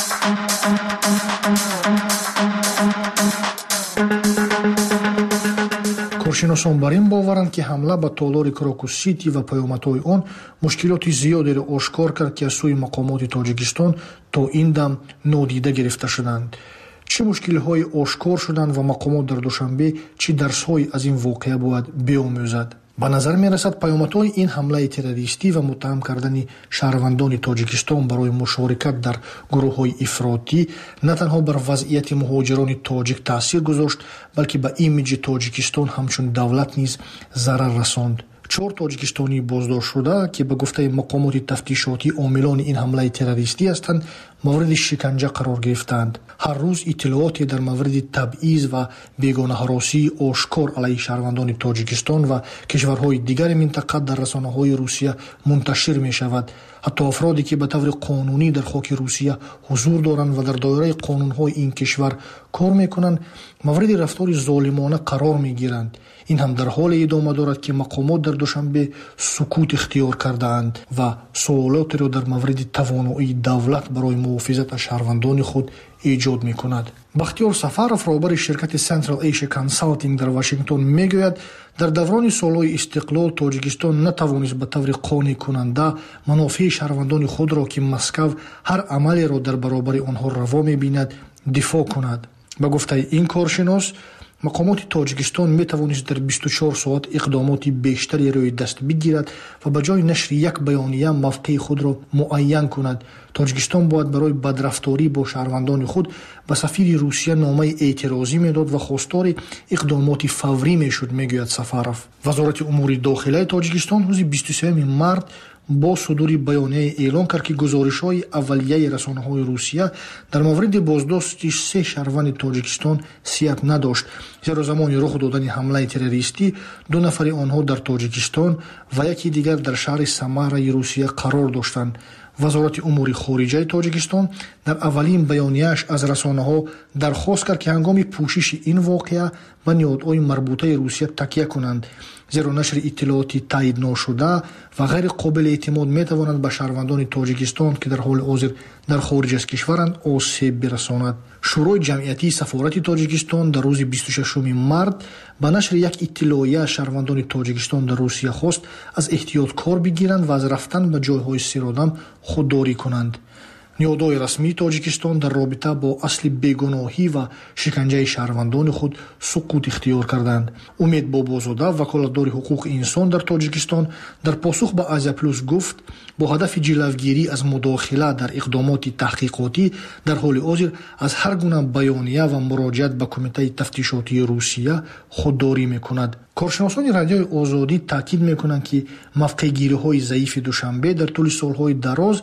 کارشناسان بر این باورند که حمله به تالار کراکوس سیتی و پیامدهای آن مشکلات زیادی را آشکار کرد که از سوی مقامات تاجیکستان تا این دم نادیده گرفته شدند. چه مشکل‌های آشکار شدند و مقامات در دوشنبه چه درس‌های از این واقعه باید بیاموزد؟ به نظر می‌رسد پیامدهای این حمله تروریستی و متهم کردن شهروندان تاجیکستان برای مشارکت در گروه‌های افراطی نه تنها بر وضعیت مهاجران تاجیک تاثیر گذاشت، بلکه به ایمیج تاجیکستان همچون دولت نیز ضرر رساند. 4 تاجیکستانی بازداشت شده که به گفته مقامات تفتیشاتی عاملان این حمله تروریستی هستند مورد شکنجه قرار گرفتند. هر روز اطلاعاتی در مورد تبعیض و بیگانه‌هراسی آشکار علیه شهروندان تاجیکستان و کشورهای دیگر منطقه در رسانه‌های روسیه منتشر می‌شود. حتی افرادی که به طور قانونی در خاک روسیه حضور دارند و در دایره قانون‌های این کشور کار می‌کنند مورد رفتار ظالمانه قرار می‌گیرند. این هم در حال ادامه دارد که مقامات در دوشنبه سکوت اختیار کرده‌اند و سوالاتی را در مورد توانایی دولت برای محافظت از شهروندان خود ایجاد می‌کند. بختیار سفرов رهبر شرکت سنترال ایشیا کانسالتینگ در واشنگتن میگوید در دوران سالهای استقلال تاجیکستان نتوانست به طور قانع کننده منافع شهروندان خود را که مسکو هر عملی را در برابر آنها روا می‌بیند دفاع کند. به گفته این کارشناس مقامات تاجیکستان می توانست در 24 ساعت اقدامات بیشتری روی دست بگیرد و به جای نشر یک بیانیه موقع خود را معین کند. تاجیکستان باید برای بدرفتاری با شهروندان خود به سفیر روسیه نامه اعتراضی میداد و خواستار اقدامات فوری میشد، میگوید سفرов. وزارت امور داخلی تاجیکستان روز 23 مارس با صدور بیانیه اعلان کرد که گزارش‌های اولیه رسانه‌های روسیه در مورد بازداشت 3 شهروند تاجیکستان صحت نداشت، زیرا زمان رخ دادن حمله تروریستی 2 نفر آنها در تاجیکستان و یکی دیگر در شهر سمارای روسیه قرار داشتند. وزارت امور خارجه تاجیکستان در اولین بیانیه‌اش از رسانه‌ها درخواست کرد که هنگام پوشش این واقعه به نهادهای مربوطه روسیه تکیه کنند، زیرا نشر اطلاعاتی تایید نشده و غیر قابل اعتماد می‌تواند به شهروندان تاجیکستان که در حال حاضر در خارج از کشورند آسیب برساند. شورای جمعیتی سفارت تاجیکستان در روز 26 مارس به نشر یک اطلاعیه شهروندان تاجیکستان در روسیه خواست از احتیاط کار بگیرند و از رفتن به جایهای سرآدم خودداری کنند. نهادهای رسمی تاجیکستان در رابطه با اصل بیگناهی و شکنجه شهروندان خود سکوت اختیار کردند. امید بابازاده وکالتدار حقوق انسان در تاجیکستان در پاسخ به آزیا پلوس گفت با هدف جلوگیری از مداخله در اقدامات تحقیقاتی در حال حاضر از هر گونه بیانیه و مراجعت به کمیته تفتیشاتی روسیه خودداری میکند. کارشناسان رادیوی آزادی تاکید میکنند که موقع گیری‌های ضعیف دوشنبه در طول سالهای دراز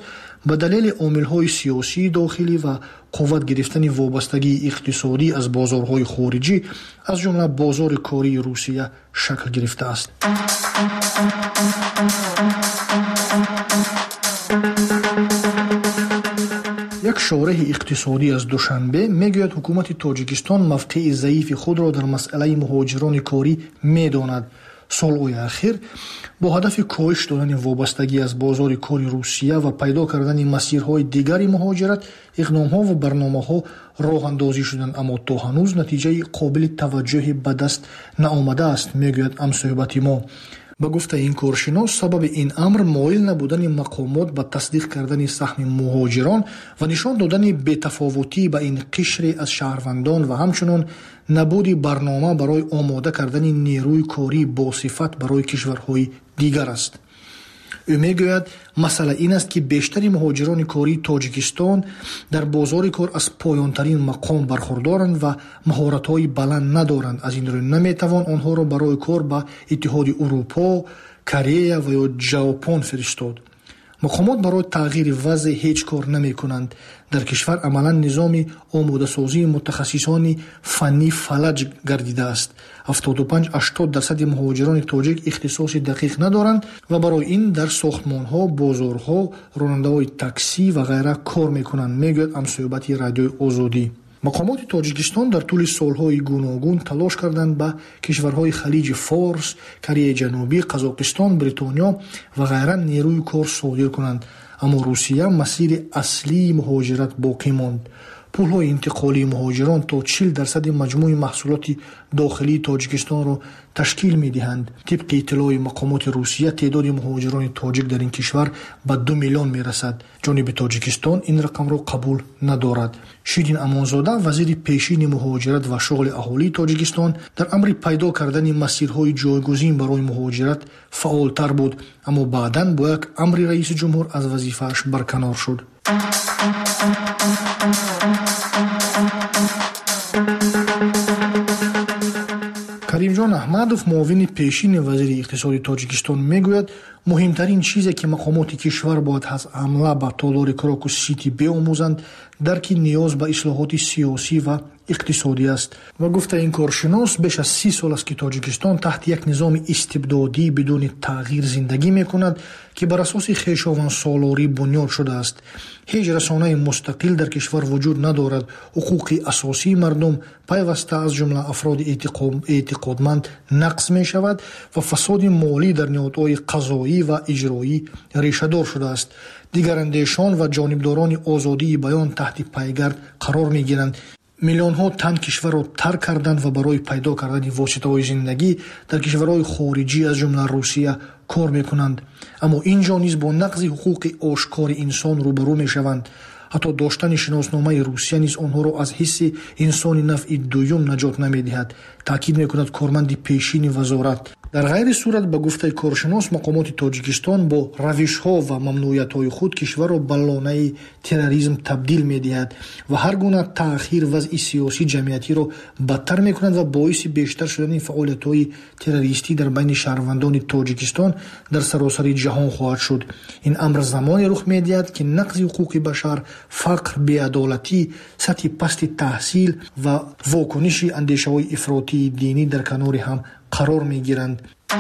ба далели омилҳои сиёсии дохилӣ ва қувват гирифтани вобастагии иқтисодӣ аз бозорҳои хориҷӣ аз ҷумла бозори кории Русия шакл гирифтааст. як шораҳи иқтисодӣ аз душанбе мегӯяд ҳукумати Тоҷикистон мавқеи заифи худро дар масъалаи муҳоҷирони корӣ медонад. солҳои ахир бо ҳадафи коҳиш додани вобастагӣ аз бозори кори Русия ва пайдо кардани масирҳои дигари муҳоҷират иқдомҳо ва барномаҳо роҳандозӣ шуданд, аммо то ҳанӯз натиҷаи қобили таваҷҷӯҳи ба даст наомадааст, мегӯяд ҳамсӯҳбати мо. ба гуфтаи ин коршинос, сабаби ин амр моил набудани мақомот ба тасдиқ кардани саҳми муҳоҷирон ва нишон додани бетафовутӣ ба ин қишре аз шаҳрвандон ва ҳамчунон набуди барнома барои омода кардани нерӯи корӣ босифат барои кишварҳои дигар аст. ӯ мегӯяд масъала ин аст, ки бештари муҳоҷирони кории Тоҷикистон дар бозори кор аз поёнтарин мақом бархурдоранд ва маҳоратҳои баланд надоранд. аз ин рӯ наметавон онҳоро барои кор ба Иттиҳоди Урупо, Корея ва ё Ҷапон фиристод. мақомот барои тағйири вазъ ҳеҷ кор намекунанд. дар кишвар амалан низоми омодасозии мутахассисони фаннӣ фалаҷ гардидааст. 75-80% муҳоҷирони тоҷик ихтисоси дақиқ надоранд ва барои ин дар сохтмонҳо, бозорҳо, ронандаҳои таксӣ ва ғайра кор мекунанд, мегӯяд ҳамсӯҳбати Радиои Озодӣ. мақомоти Тоҷикистон дар тӯли солҳои гуногун талош карданд ба кишварҳои халиҷи Форс, Кореяи Ҷанубӣ, Қазоқистон, Бритониё ва ғайра нерӯи кор содир кунанд, аммо Русия масири аслии муҳоҷират боқӣ монд. пулҳои интиқолии муҳоҷирон то 40% маҷмӯи маҳсулоти дохилии Тоҷикистонро ташкил медиҳанд. тибқи иттилои мақомоти Русия, теъдоди муҳоҷирони тоҷик дар ин кишвар ба 2 миллион мерасад. ҷониби Тоҷикистон ин рақамро қабул надорад. Ширин Амонзода, вазири пешини муҳоҷират ва шуғли аҳолии Тоҷикистон, дар амри пайдо кардани масирҳои ҷойгузин барои муҳоҷират фаъолтар буд, аммо баъдан бо як амри раиси ҷумҳур аз вазифааш барканор шуд. Каримҷон Аҳмадов, муовини пешини вазири иқтисоди Тоҷикистон, мегӯяд муҳимтарин чизе, ки мақомоти кишвар бояд аз ҳамла ба толори Крокус Сити биомӯзанд, дарки ниёз ба ислоҳоти сиёсӣ ва иқтисодӣ аст. ва гуфта ин коршинос, беш аз 30 сол аст, ки Тоҷикистон таҳти як низоми истибдодӣ бидуни тағйир зиндагӣ мекунад, ки бар асоси хешовандсолорӣ бунёд шудааст. ҳеҷ расонаи мустақил дар кишвар вуҷуд надорад. ҳуқуқи асосии мардум пайваста аз ҷумла афроди эътиқодманд нақс мешавад ва фасоди молӣ дар ниҳодҳои қазоӣ ва иҷроӣ решадор шудааст. дигарандешон ва ҷонибдорони озодии баён таҳти пайгард қарор мегиранд. миллионҳо тан кишварро тарк карданд ва барои пайдо кардани воситаҳои зиндагӣ дар кишварҳои хориҷӣ аз ҷумла Русия кор мекунанд. аммо ин ҷо низ бо нақзи ҳуқуқи ошкори инсон рӯбарӯ мешаванд. ҳатто доштани шиносномаи Русия низ онҳоро аз ҳисси инсони навъи дуюм наҷот намедиҳад, таъкид мекунад корманди пешини вазорат. дар ғайри сурат, ба гуфтаи коршинос, мақомоти Тоҷикистон бо равишҳо ва мамнуиятҳои худ кишварро ба лонаи терроризм табдил медиҳад ва ҳар гуна таъхир вазъи сиёсии ҷамъиятиро бадтар мекунад ва боиси бештар шудани фаъолиятҳои террористӣ дар байни шаҳрвандони Тоҷикистон дар саросари ҷаҳон хоҳад шуд. ин амр замоне рух медиҳад, ки нақзи ҳуқуқи башар, фақр, беадолатӣ, сатҳи пасти таҳсил ва вокуниши андешаҳои ифротии динӣ дар канори ҳам қарор мегиранд.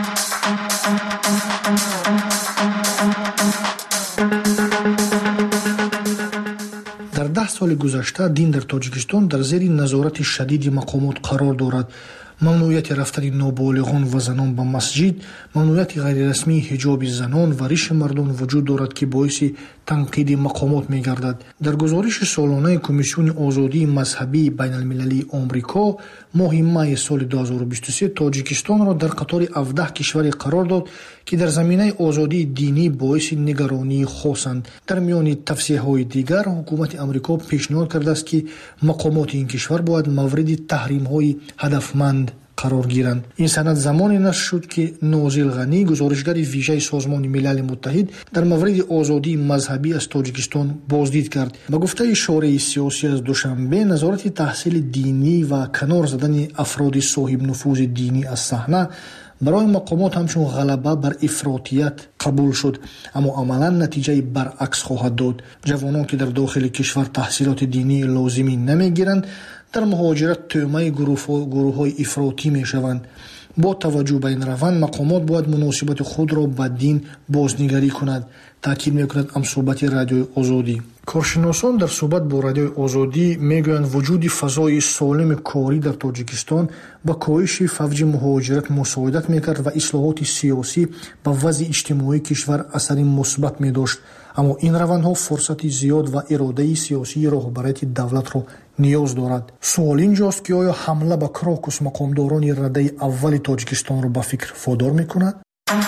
дар 10 соли гузашта дин дар Тоҷикистон дар зери назорати шадиди мақомот қарор дорад. мамнуияти рафтани ноболиғон ва занон ба масҷид, мамнуияти ғайрирасмии ҳиҷоби занон ва риши мардум вуҷуд дорад, ки боиси танқиди мақомот мегардад. дар гузориши солонаи Комиссиони озодии мазҳабии байналмилалии Омрико моҳи майи соли 2023 Тоҷикистонро дар қатори 17 кишваре қарор дод, ки дар заминаи озодии динӣ боиси нигаронии хосанд. дар миёни тавсеяҳои дигар, ҳукумати Амрико пешниҳод кардааст, ки мақомоти ин кишвар бояд мавриди таҳримҳои ҳадафманд қарор гиранд. ин санад замоне нашр шуд, ки Нозил Ғанӣ, гузоришгари вижаи Созмони Милали Муттаҳид, дар мавриди озодии мазҳабӣ аз Тоҷикистон боздид кард. ба гуфтаи шораи сиёсӣ аз душанбе, назорати таҳсили динӣ ва канор задани афроди соҳибнуфузи динӣ аз саҳна برای مقامات همچون غلبه بر افراطیت قبول شد، اما عملا نتیجه برعکس خواهد داد. جوانان که در داخل کشور تحصیلات دینی لازمی نمیگیرند در مهاجرت تهمه گروه‌های افراطی میشوند. با توجه به این روند مقامات باید مناسبت خود را با دین بازنگری کند، تاکید میکند صحبت رادیوی آزادی. کارشناسان در صحبت با رادیوی آزادی میگویند وجود فضای سالم کاری در تاجیکستان با کاهش فوج مهاجرت مساعدت میکرد و اصلاحات سیاسی به وضع اجتماعی کشور اثری مثبت میداشت، اما این روندها فرصت زیاد و اراده سیاسی رهبریت دولت را نیاز دارد. سوال اینجاست که آیا حمله به کراکوس مقامداران رده اول تاجیکستان را به فکر وادار میکند؟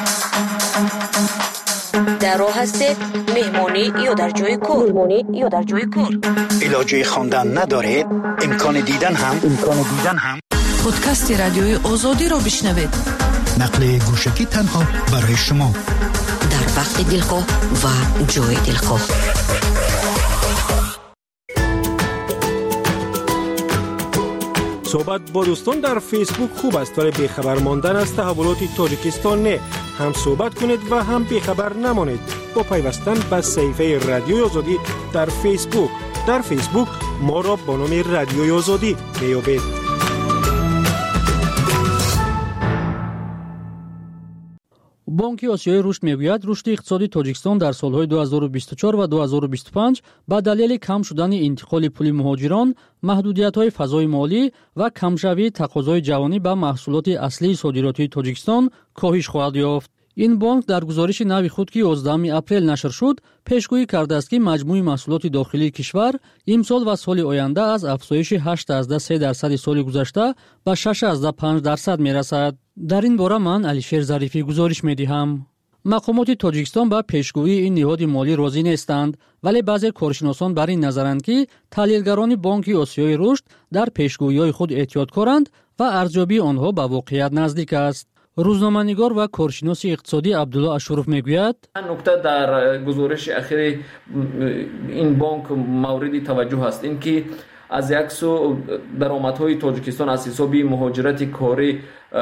در راه هستید مهمانی یا در جای کار علاجه خواندن ندارید؟ امکان دیدن هم پادکست رادیوی آزادی را بشنوید. نقل گوشکی تنها برای شما در وقت دلخواه و جای دلخواه. صحبت با دوستان در فیسبوک خوب است، ولی بیخبر ماندن از تحولات تاجیکستان نه. هم صحبت کنید و هم بیخبر نمانید با پیوستن به صفحه رادیوی آزادی در فیسبوک. در فیسبوک ما را با نام رادیوی آزادی میابید. بانک آسیای رشد میگوید رشد اقتصادی تاجیکستان در سالهای 2024 و 2025 با دلیل کم شدن انتقال پول مهاجران، محدودیت‌های فضای مالی و کمشوی تقاضای جهانی به محصولات اصلی صادراتی تاجیکستان کاهش خواهد یافت. این بانک در گزارش نوی خود که 11 اپریل نشر شد پیشگویی کرده است که مجموع محصولات داخلی کشور امسال و سال آینده از افزایش 8.3% سال گذشته به 6.5% میرسد. در این باره من علیشیر ظریفی گزارش میدهم. مقامات تاجیکستان با پیشگویی این نهاد مالی راضی نیستند، ولی بعضی کارشناسان بر این نظرند که تحلیلگران بانک آسیای رشد در پیشگویی‌های خود احتیاطکارند و ارزیابی آنها به واقعیت نزدیک است. روزنامه‌نگار و کارشناس اقتصادی عبدالله اشرف میگوید نکته در گزارش اخیر این بانک موردی توجه است، این که از یک سو درآمدهای تاجیکستان از حساب مهاجرت کاری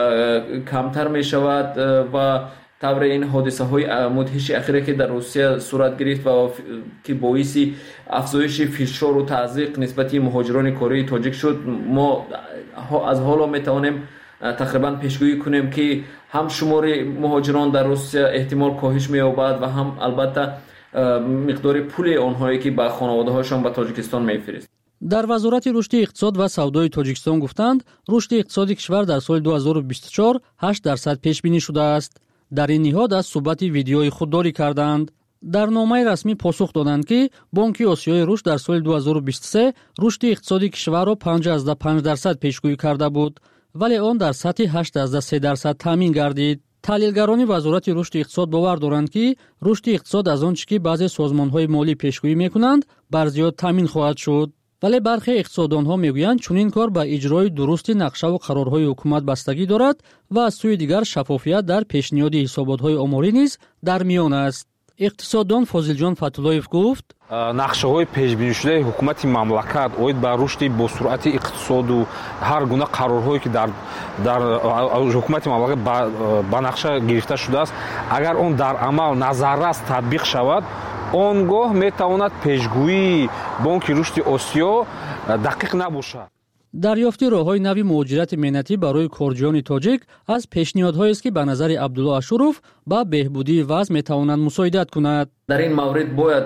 کمتر می شود و طبع این حادثه های مدهش اخیری که در روسیه صورت گرفت و که باعث افزایش فشار و تضییق نسبت مهاجران کاری تاجیک شد، ما از حالا می توانیم تقریبا پیشگویی کنیم که هم شمار مهاجران در روسیه احتمال کاهش می‌یابد و هم البته مقدار پول آنهایی که به خانواده‌هاشان به تاجیکستان می‌فرستند. در وزارت رشد اقتصاد و سودای تاجیکستان گفتند رشد اقتصادی کشور در سال 2024 8% پیش بینی شده است. در این نهاد از صحبت ویدیویی خودداری کردند. در نامه رسمی پاسخ دادند که بانک آسیای رشد در سال 2023 رشد اقتصادی کشور را 5.5% پیشگویی کرده بود، ولی آن در سطح 8.3% تامین گردید. تحلیلگران وزارت رشد اقتصاد باور دارند که رشد اقتصاد از آنچه که بعضی سازمان‌های مالی پیشگویی می‌کنند بر زیاد تامین خواهد شد، ولی برخی اقتصاددان‌ها می‌گویند چون این کار به اجرای درست نقشه و قرارهای حکومت بستگی دارد و از سوی دیگر شفافیت در پیشنهاد حسابات‌های آماری نیز در میان است. اقتصاددان فاضل فتولایف گفت нақшаҳои пешбинишудаи ҳукумати мамлакат оид ба рушди босуръати иқтисоду ҳар гуна қарорҳое ки дар ҳукумати мамлакат ба нақша гирифта шудааст, агар он дар амал назаррас татбиқ шавад, он гоҳ метавонад пешгӯии бонки рушди осиё дақиқ набошад. دریافتی راه‌های نوی مهاجرت مهنتی برای کارجویان تاجیک از پیشنهادهایی است که به نظر عبدالله اشرف با بهبودی وضع می‌توانند مساعدت کند. در این مورد باید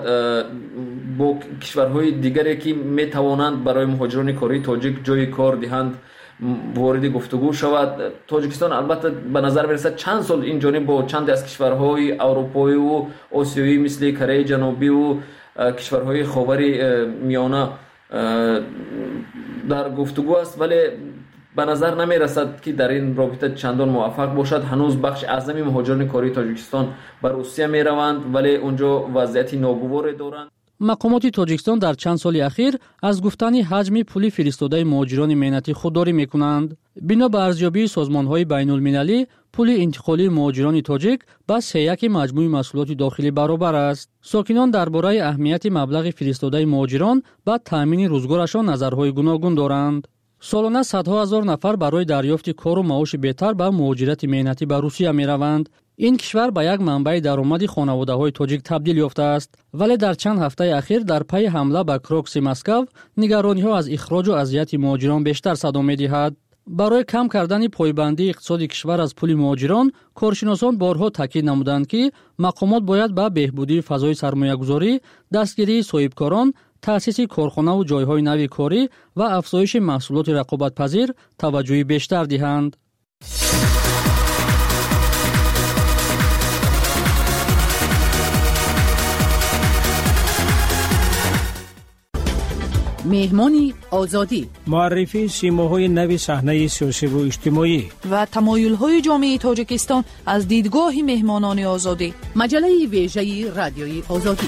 با کشورهای دیگری که می‌توانند برای مهاجران کاری تاجیک جای کار دهند وارد گفتگو شود. تاجیکستان البته به نظر می‌رسد چند سال این جانب با چند از کشورهای اروپایی و آسیایی مثل کره جنوبی و کشورهای خاور میانه در گفتگو است، ولی به نظر نمی رسد که در این رابطه چندان موفق باشد. هنوز بخش اعظمی مهاجران کاری تاجیکستان بر روسیه می روند، ولی اونجا وضعیت ناگواری دارند. مقامات تاجیکستان در چند سال اخیر از گفتن حجم پول فرستاده مهاجران مهنتی خودداری میکنند. بنا به ارزیابی سازمان‌های بین‌المللی پول انتقالی مهاجران تاجیک با 3.1 مجموع محصولات داخلی برابر است. ساکنان درباره اهمیت مبلغ فرستاده مهاجران با تامین روزگارشان نظرهای گوناگون دارند. солона садҳо ҳазор нафар барои дарёфти кору маоши беҳтар ба муҳоҷирати меҳнатӣ ба Русия мераванд. ин кишвар ба як манбаи даромади хонаводаҳои тоҷик табдил ёфтааст. Вале дар чанд ҳафтаи ахир дар пайи ҳамла ба Крокси Москав нигарониҳо аз ихроҷу азияти муҳоҷирон бештар садо медиҳад. барои кам кардани пойбандии иқтисоди кишвар аз пули муҳоҷирон, коршиносон борҳо таъкид намуданд, ки мақомот бояд ба беҳбудии фазои сармоягузорӣ, дастгирии соҳибкорон, таъсиси корхонаву ҷойҳои нави корӣ ва афзоиши маҳсулоти рақобатпазир таваҷҷӯҳи бештар диҳанд. меҳмони озодӣ муаррифии симоҳои нави саҳнаи сиёсиву иҷтимоӣ ва тамоюлҳои ҷомеаи тоҷикистон аз дидгоҳи меҳмонони озодӣ. маҷалаи вежаи радиои озодӣ.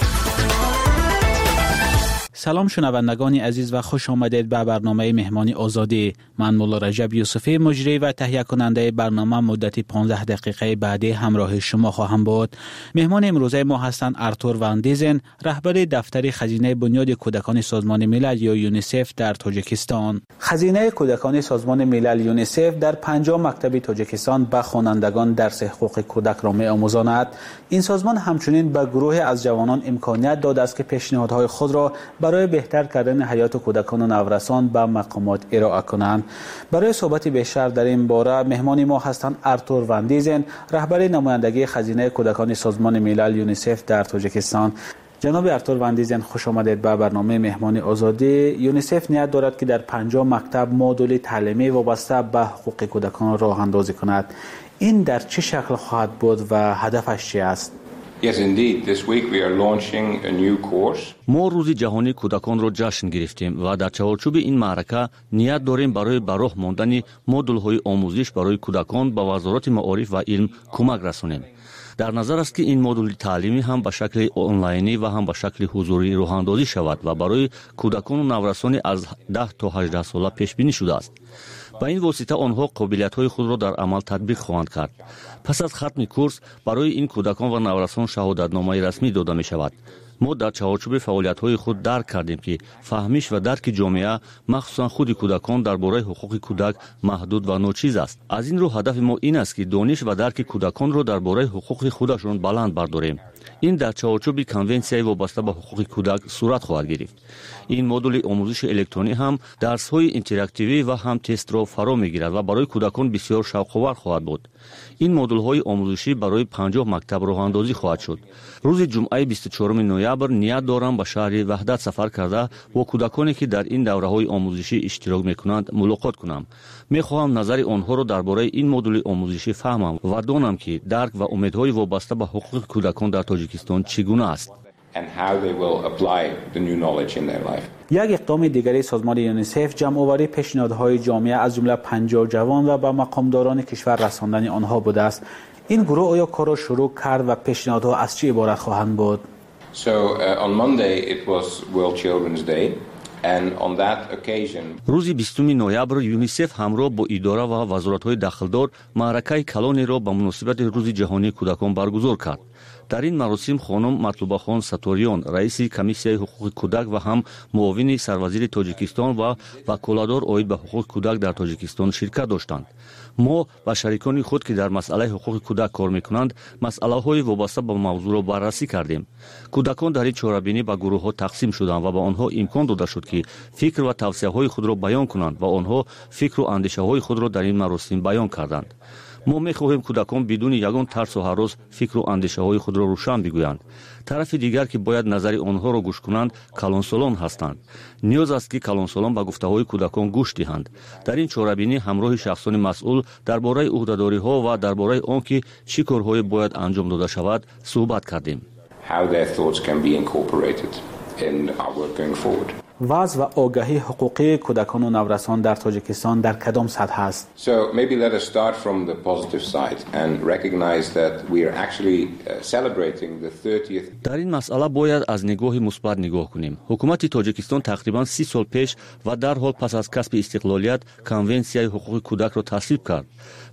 سلام شنوندگان عزیز و خوش آمدید به برنامه مهمانی آزادی. من مولا رجب یوسفی مجری و تهیه کننده برنامه مدت 15 دقیقه بعدی همراه شما خواهم بود. مهمان امروزه ما هستند آرتور وان دیزن، رهبر دفتر خزینه بنیاد کودکان سازمان ملل یا یونیسف در تاجیکستان. خزینه کودکان سازمان ملل یونیسف در 50 مکتب تاجیکستان به خوانندگان درس حقوق کودک را می‌آموزاند. این سازمان همچنین به گروه از جوانان امکانیت داده است که پیشنهادهای خود را برای بهتر کردن حیات کودکان و نوجوانان به مقامات ارائه کنند. برای صحبت بیشتر در این باره مهمان ما هستند آرتور وان دیزن، رهبر نمایندگی خزینه کودکان سازمان ملل یونیسف در تاجیکستان. جناب آرتور وان دیزن، خوش آمدید به برنامه مهمان آزادی. یونیسف نیت دارد که در 50 مکتب مدل تعلیمی وابسته به حقوق کودکان راه اندازی کند. این در چه شکل خواهد بود و هدفش چی است؟ Yes, indeed. This week we are launching a new course. ما روز جهانی کودکان را جشن گرفتیم و در چارچوب این معرکه نیت داریم برای به راه ماندن مدل‌های آموزش برای کودکان به وزارت معارف و علم کمک رسانیم. در نظر است که این مدل تعلیمی هم به شکل آنلاینی و هم به شکل حضوری راه اندازی شود و برای کودکان و نوجوانان از 10 تا 18 ساله پیش بینی شده است. با این واسطه آنها قابلیت‌های خود را در عمل تطبیق خواهند کرد. پس از ختم کورس برای این کودکان و نوجوانان شهادتنامه رسمی داده می شود. ما در چارچوب فعالیت‌های خود درک کردیم که فهمیش و درک جامعه مخصوصا خود کودکان درباره حقوق کودک محدود و ناچیز است. از این رو هدف ما این است که دانش و درک کودکان را درباره حقوق خودشان بلند برداریم. این در چارچوب کنونسیای وابسته به حقوق کودک صورت خواهد گرفت. این مدل آموزش الکترونی هم درس‌های اینتراکتیوی و هم تست را فرا می‌گیرد و برای کودکان بسیار شوق‌آور خواهد بود. این مدل‌های آموزشی برای 50 مکتب راه اندازی خواهد شد. روز جمعه 24 نوامبر نیت دارم به شهر وحدت سفر کرده با کودکانی که در این دوره‌های آموزشی اشتراک می‌کنند ملاقات کنم. می‌خواهم نظر آنها را درباره این مدل آموزشی فهمم و دانم که درک و امیدهای وابسته به حقوق کودکان در تاجیکستان چگونه است. And how they will apply the new knowledge in their life. یک اقدام دیگری سازمان یونیسف جمع‌آوری پیشنهادهای جامعه از جمله 50 جوان و به مقامداران کشور رساندن آنها بوده است. این گروه آیا کار را شروع کرد و پیشنهادها از چه عبارت خواهند بود؟ So on Monday it was World Children's Day. And on that occasion, روز 20 نوامبر یونیسف همراه با اداره و وزارت‌های داخلدار معرکه کلانی را به مناسبت روز جهانی کودکان برگزار کرد. در این مراسم خانم مطلوبه خان ستوریان رئیس کمیسیای حقوق کودک و هم معاون سروزیر تاجیکستان و وکالتدار عاید به حقوق کودک در تاجیکستان شرکت داشتند. ما و شریکان خود که در مسئله حقوق کودک کار میکنند مسئله‌های وابسته به موضوع را بررسی کردیم. کودکان در این چهاربینی به گروه‌ها تقسیم شدند و به آنها امکان داده شد که فکر و توصیه‌های خود را بیان کنند و آنها فکر و اندیشه‌های خود را در این مراسم بیان کردند. ما می‌خواهیم کودکان بدون یگان ترس و هراس فکر و اندیشه‌های خود را روشن بگویند. طرف دیگر که باید نظر آنها را گوش کنند کلانسالان هستند. نیاز است که کلانسالان به گفته‌های کودکان گوش دهند. در این چهاربینی همراه شخصان مسئول درباره عهده‌داری‌ها و درباره آنکه چه کارهایی باید انجام داده شود صحبت کردیم. how their thoughts can be incorporated in our work going forward. وضع و آگاهی حقوقی کودکان و نوجوانان در تاجیکستان در کدام سطح است؟ So maybe let us start from the positive side and recognize that we are actually celebrating the 30th. در این مسئله باید از نگاه مثبت نگاه کنیم. حکومت تاجیکستان تقریباً 30 سال پیش و در حال پس از کسب استقلالیت کنونسیای حقوق کودک را تصویب کرد.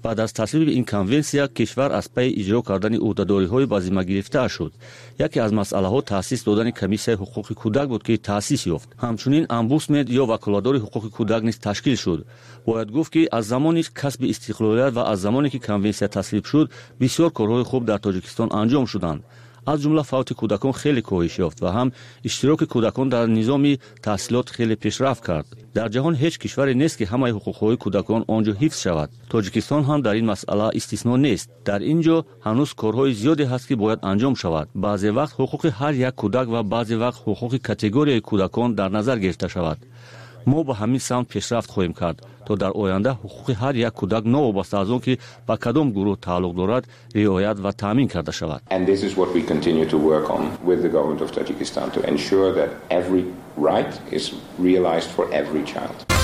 بعد از تصویب این کنونسیا کشور از پی اجرا کردن عهده‌داری‌های به ذمه گرفته شد. یکی از مسئله‌ها تأسیس دادن کمیسیون حقوق کودک بود که تأسیس یافت. همچنین امبودسمن یا وکالتدار حقوق کودک نیز تشکیل شد. باید گفت که از زمانی کسب استقلالیت و از زمانی که کنونسیا تصویب شد بسیار کارهای خوب در تاجیکستان انجام شدند. از جمله فوت کودکان خیلی کاهش یافت و هم اشتراک کودکان در نظام تحصیلات خیلی پیشرفت کرد. در جهان هیچ کشوری نیست که همه حقوق‌های کودکان آنجا حفظ شود. تاجیکستان هم در این مسئله استثنا نیست. در اینجا هنوز کارهای زیادی هست که باید انجام شود. بعضی وقت حقوق هر یک کودک و بعضی وقت حقوق کاتگوری کودکان در نظر گرفته شود. ما با همین سمت پیشرفت خواهیم کرد تا در آینده حقوق هر یک کودک نوابسته از آن که به کدام گروه تعلق دارد رعایت و تامین کرده شود. And this is what we continue to work on with the government of Tajikistan to ensure that every right is realized for every child.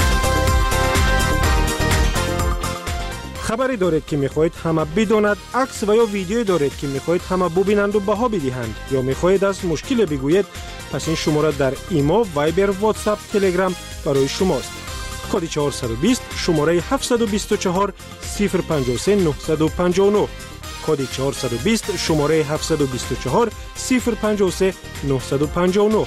خبری دارید که میخواهید همه بداند، عکس و یا ویدیویی دارید که میخواهید همه ببینند و بها بدهند یا میخواهید از مشکل بگویید، پس این شماره در ایما، وایبر، واتساپ، تلگرام برای شماست. کد 420 شماره 724 053 959 کد 420 شماره 724 053 959.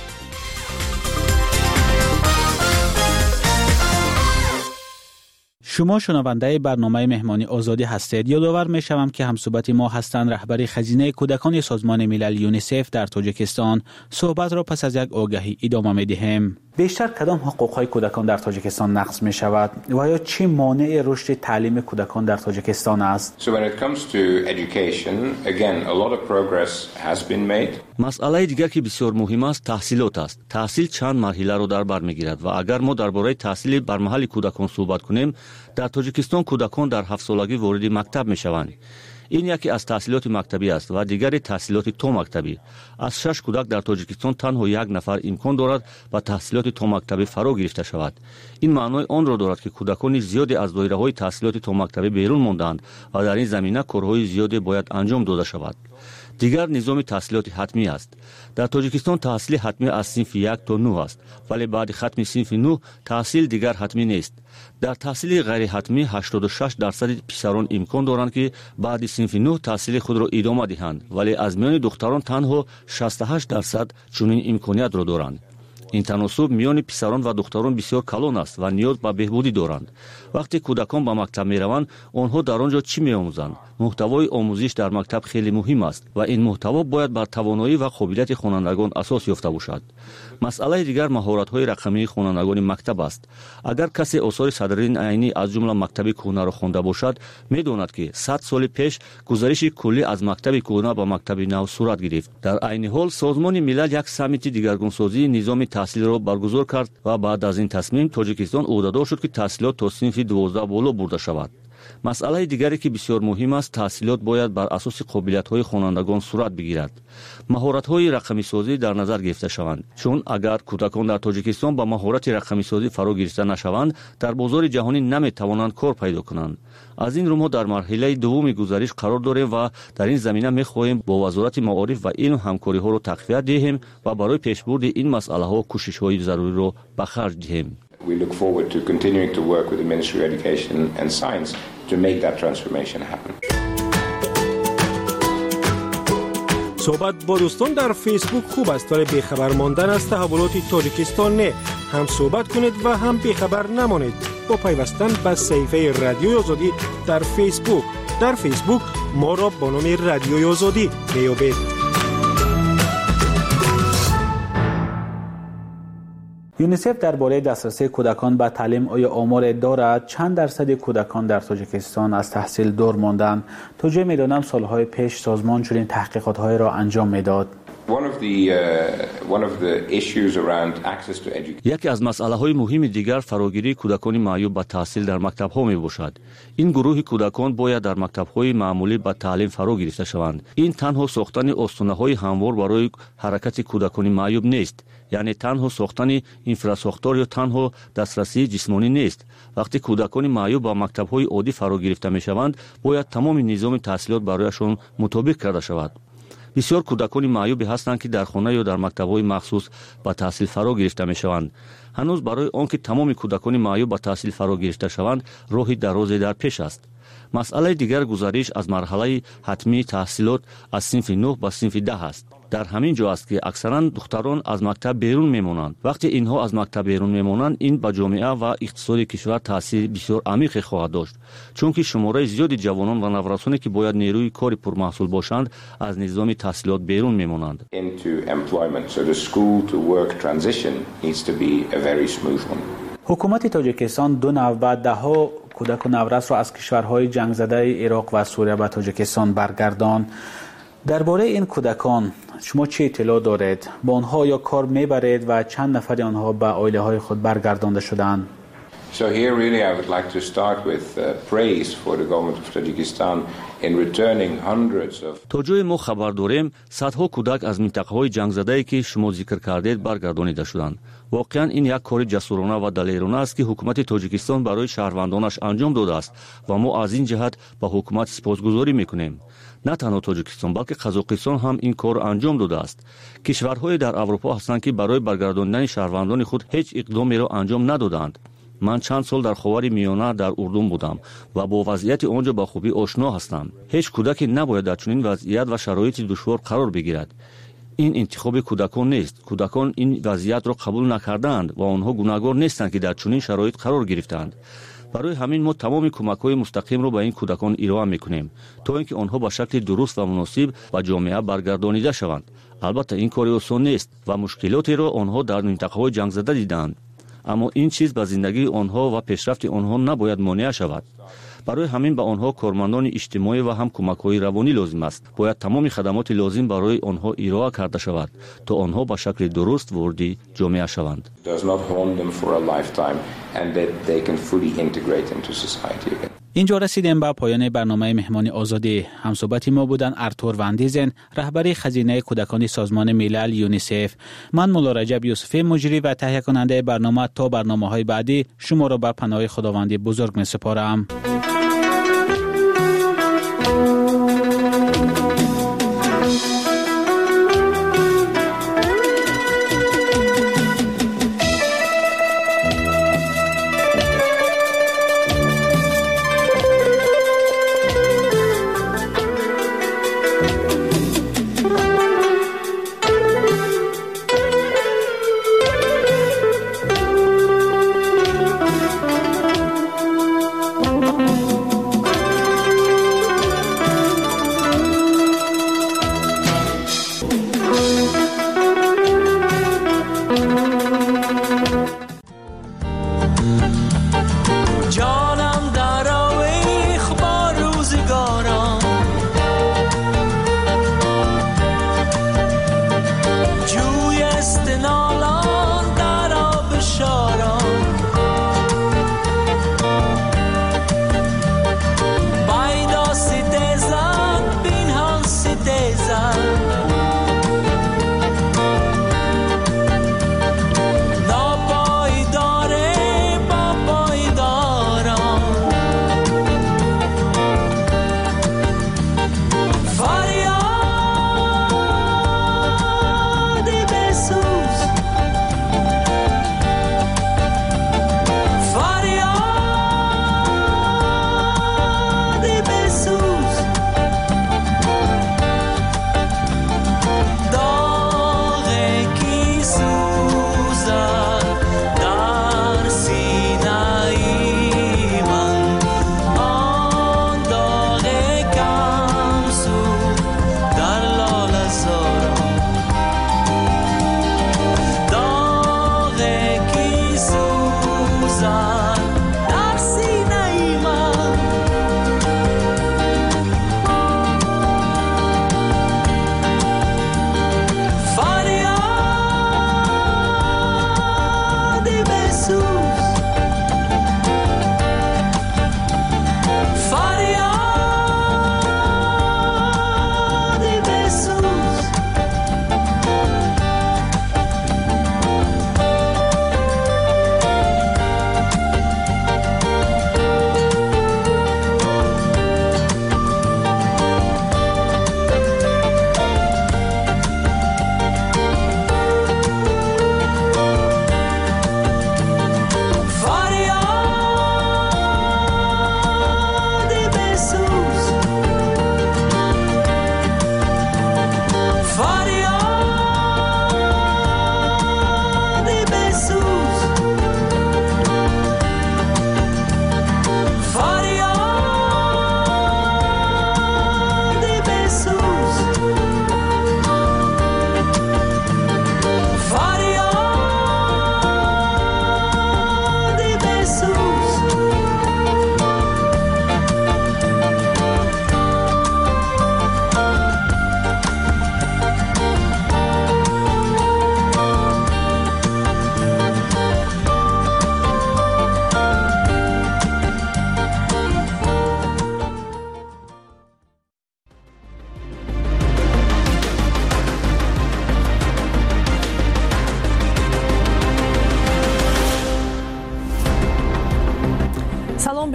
شما شنونده برنامه مهمانی آزادی هستید. یادآور می‌شوم که همصحبت ما هستند رهبر خزینه کودکان سازمان ملل یونیسف در تاجیکستان. صحبت را پس از یک آگهی ادامه می‌دهیم. بیشتر کدام حقوق‌های کودکان در تاجیکستان نقض می‌شود و یا چه مانع رشد تعلیم کودکان در تاجیکستان است؟ So when it comes to education, again a lot of progress has been made. مسئله دیگر که بسیار مهم است تحصیلات است. تحصیل چند مرحله را در بر می‌گیرد و اگر ما درباره تحصیل بر محل کودکان صحبت کنیم، در تاجیکستان کودکان در 7 سالگی وارد مکتب می‌شوند. این یکی از تحصیلات مکتبی است و دیگری تحصیلات تو مکتبی. از 6 کودک در تاجیکستان تنها یک نفر امکان دارد با تحصیلات تو مکتبی فرا گرفته شود. این معنای آن را دارد که کودکان زیادی از دایره‌های تحصیلات تو مکتبی بیرون ماندند و در این زمینه کارهای زیادی باید انجام داده شود. دیگر نظام تحصیلات حتمی است. در تاجیکستان تحصیل حتمی از صنف 1 تا 9 است، ولی بعد ختم صنف 9 تحصیل دیگر حتمی نیست. در تحصیل غیر حتمی 86% پسران امکان دارند که بعد صنف 9 تحصیل خود را ادامه دهند، ولی از میان دختران تنها 68% چنین امکانیت را دارند. این تناسب میان پسران و دختران بسیار کلان است و نیاز به بهبودی دارند. وقتی کودکان به مکتب میروند، آنها در آنجا چی میآموزند؟ محتوای آموزش در مکتب خیلی مهم است و این محتوا باید بر توانایی و قابلیت خوانندگان اساس یافته باشد. مسئله دیگر مهارت‌های رقمی خوانندگان مکتب است. اگر کسی آثار صدرالدین عینی از جمله مکتب کهنه را خوانده باشد، می‌داند که 100 سال پیش گزارش کلی از مکتب کهنه به مکتب نو صورت گرفت. در عین حال سازمان ملل یک سمیت دیگرگونسازی نظام تحصیل را برگزار کرد و بعد از این تصمیم تاجیکستان عهده‌دار شد که تحصیلات تا صنف 12 بالا برده شود. مسئله دیگری که بسیار مهم است تحصیلات باید بر اساس قابلیت‌های خوانندگان صورت بگیرد. مهارت‌های رقمی سازی در نظر گرفته شوند، چون اگر کودکان در تاجیکستان با مهارت رقمی سازی فرا گرفته نشوند، در بازار جهانی نمی‌توانند کار پیدا کنند. از این رو ما در مرحله دوم گزارش قرار داریم و در این زمینه می‌خواهیم با وزارت معارف و علم همکاری‌ها را تقویت دهیم و برای پیشبرد این مسئله‌ها کوشش‌های ضروری را به خرج دهیم. We look forward to continuing to work with the Ministry of Education and Science to make that transformation happen. صحبت با دوستان در فیسبوک خوب است، ولی بیخبر ماندن از تحولات تاجیکستان نه. هم صحبت کنید و هم بیخبر نمانید با پیوستن به صفحه رادیوی آزادی در فیسبوک. در فیسبوک ما را با نام رادیوی آزادی میابید. یونیسف درباره دسترسی کودکان به تعلیم آیا آمار دارد؟ چند درصد کودکان در تاجیکستان از تحصیل دور ماندند؟ توجیه می‌دانم سالهای پیش سازمان چنین تحقیقات‌های را انجام می‌داد. یکی از مسئله‌های مهم دیگر فراگیری کودکان معیوب به تحصیل در مکتب‌ها میباشد. این گروه کودکان باید در مکتب‌های معمولی به تعلیم فرا گرفته شوند. این تنها ساختن آستانه‌های هموار برای حرکت کودکان معیوب نیست، یعنی تنها ساختن اینفراساختور یا تنها دسترسی جسمانی نیست. وقتی کودکان معیوب به مکتب‌های عادی فرا گرفته می‌شوند، باید تمام نظام تحصیلات برایشان مطابق کرده شود. بسیار کودکان معیوبی هستند که در خانه یا در مکتب‌های مخصوص به تحصیل فرا گرفته می‌شوند. هنوز برای آنکه تمام کودکان معیوب به تحصیل فرا گرفته شوند، راهی درازی در پیش است. масъалаи дигар гузариш аз марҳалаи ҳатмии таҳсилот аз синфи 9 ба синфи 10 аст. дар ҳамин ҷо аст ки аксаран духтарон аз мактаб берун мемонанд. вақте инҳо аз мактаб берун мемонанд, ин ба ҷомеа ва иқтисоди кишвар таъсири бисёр амиқе хоҳад дошт, чунки шумораи зиёди ҷавонон ва наврасоне ки бояд нерӯи кори пурмаҳсул бошанд, аз низоми таҳсилот берун мемонанд. ҳукумати тоҷикистон 2 нав ба даҳо кӯдаку наврасро аз кишварҳои ҷангзадаи ироқ ва сурия ба тоҷикистон баргардонд. дар бораи ин кӯдакон шумо чӣ иттилоъ доред? ба онҳо ё кор мебаред ва чанд нафари онҳо ба оилаҳои худ баргардонда шуданд? So here really I would like to start with praise for the government of Tajikistan in returning hundreds of то ҷое мо хабар дорем, садҳо кӯдак аз минтақаҳои ҷангзадае ки шумо зикр кардед баргардонида шуданд. воқеан ин як кори ҷасурона ва далерона аст ки ҳукумати тоҷикистон барои шаҳрвандонаш анҷом додааст ва мо аз ин ҷиҳат ба ҳукумат сипосгузорӣ мекунем. на танҳо тоҷикистон, балки қазоқистон ҳам ин кор анҷом додааст. кишварҳое дар аврупо ҳастанд ки барои баргардонидани шаҳрвандони худ ҳеҷ иқдомеро анҷом надоданд. ман чанд сол дар ховари миёна дар урдун будам ва бо вазъияти он ҷо ба хубӣ ошно ҳастам. ҳеҷ кӯдаке набояд дар чунин вазъият ва шароити душвор қарор бигирад. ин интихоби кӯдакон нест. кӯдакон ин вазъиятро қабул накардаанд ва онҳо гунаҳгор нестанд ки дар чунин шароит қарор гирифтаанд. барои ҳамин мо тамоми кӯмакҳои мустақимро ба ин кӯдакон ироа мекунем, то ин ки онҳо ба шакли дуруст ва муносиб ба ҷомеа баргардонида шаванд. албатта ин кори осон нест ва мушкилотеро онҳо дар минтақаҳои ҷангзада дидаанд. аммо ин чиз ба зиндагии онҳо ва пешрафти онҳо набояд монеа шавад. барои ҳамин ба онҳо кормандони иҷтимоӣ ва ҳам кӯмакҳои равонӣ лозим аст. бояд тамоми хадамоти лозим барои онҳо ироа карда шавад, то онҳо ба шакли дуруст ворди ҷомеа шаванд. اینجا رسیدیم به پایان برنامه مهمان آزادی. همصحبت ما بودن ارتور وندیزن، رهبری خزینه کودکان سازمان ملل یونیسف. من مولا رجب یوسفی، مجری و تهیه کننده برنامه. تا برنامه‌های بعدی شما را به پناه خداوند بزرگ می‌سپارم. Oh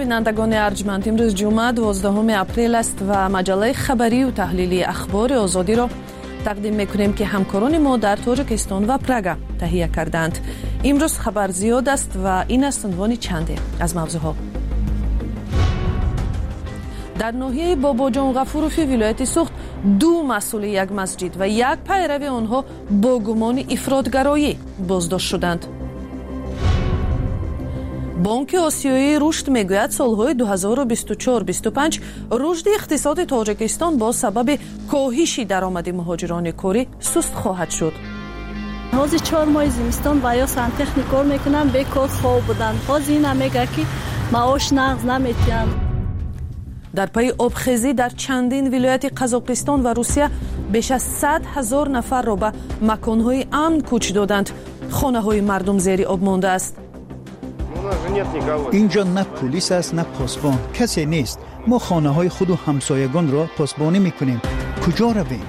شنوندگان ارجمند، امروز جمعه 12 اپریل است و مجله خبری و تحلیلی اخبار آزادی را تقدیم میکنیم که همکاران ما در تاجیکستان و پراگ تهیه کردند. امروز خبر زیاد است و این است عنوان چند از موضوعها. در ناحیه باباجان غفوروفی ولایت سوخت دو مسئول یک مسجد و یک پیرو آنها با گمان افراطگرایی بازداشت شدند. بانک آسیایی رشد میگوید سالهای 2024-25 رشد اقتصاد تاجیکستان با سبب کاهش درآمد مهاجران کاری سست خواهد شد. روز 4 ماه زمستان و یا سنتخنیک کار میکنن بیکار خواب بودن. باز این میگه که معاش نقض نمیتونن. در پی آبخیزی در چندین ولایت قزاقستان و روسیه بیش از 100,000 نفر را به مکانهای امن کوچ دادند. خانه های مردم زیر آب مانده است. اینجا نه پلیس است نه پاسبان، کسی نیست. ما خانه های خود و همسایگان را پاسبانی میکنیم. کجا رویم؟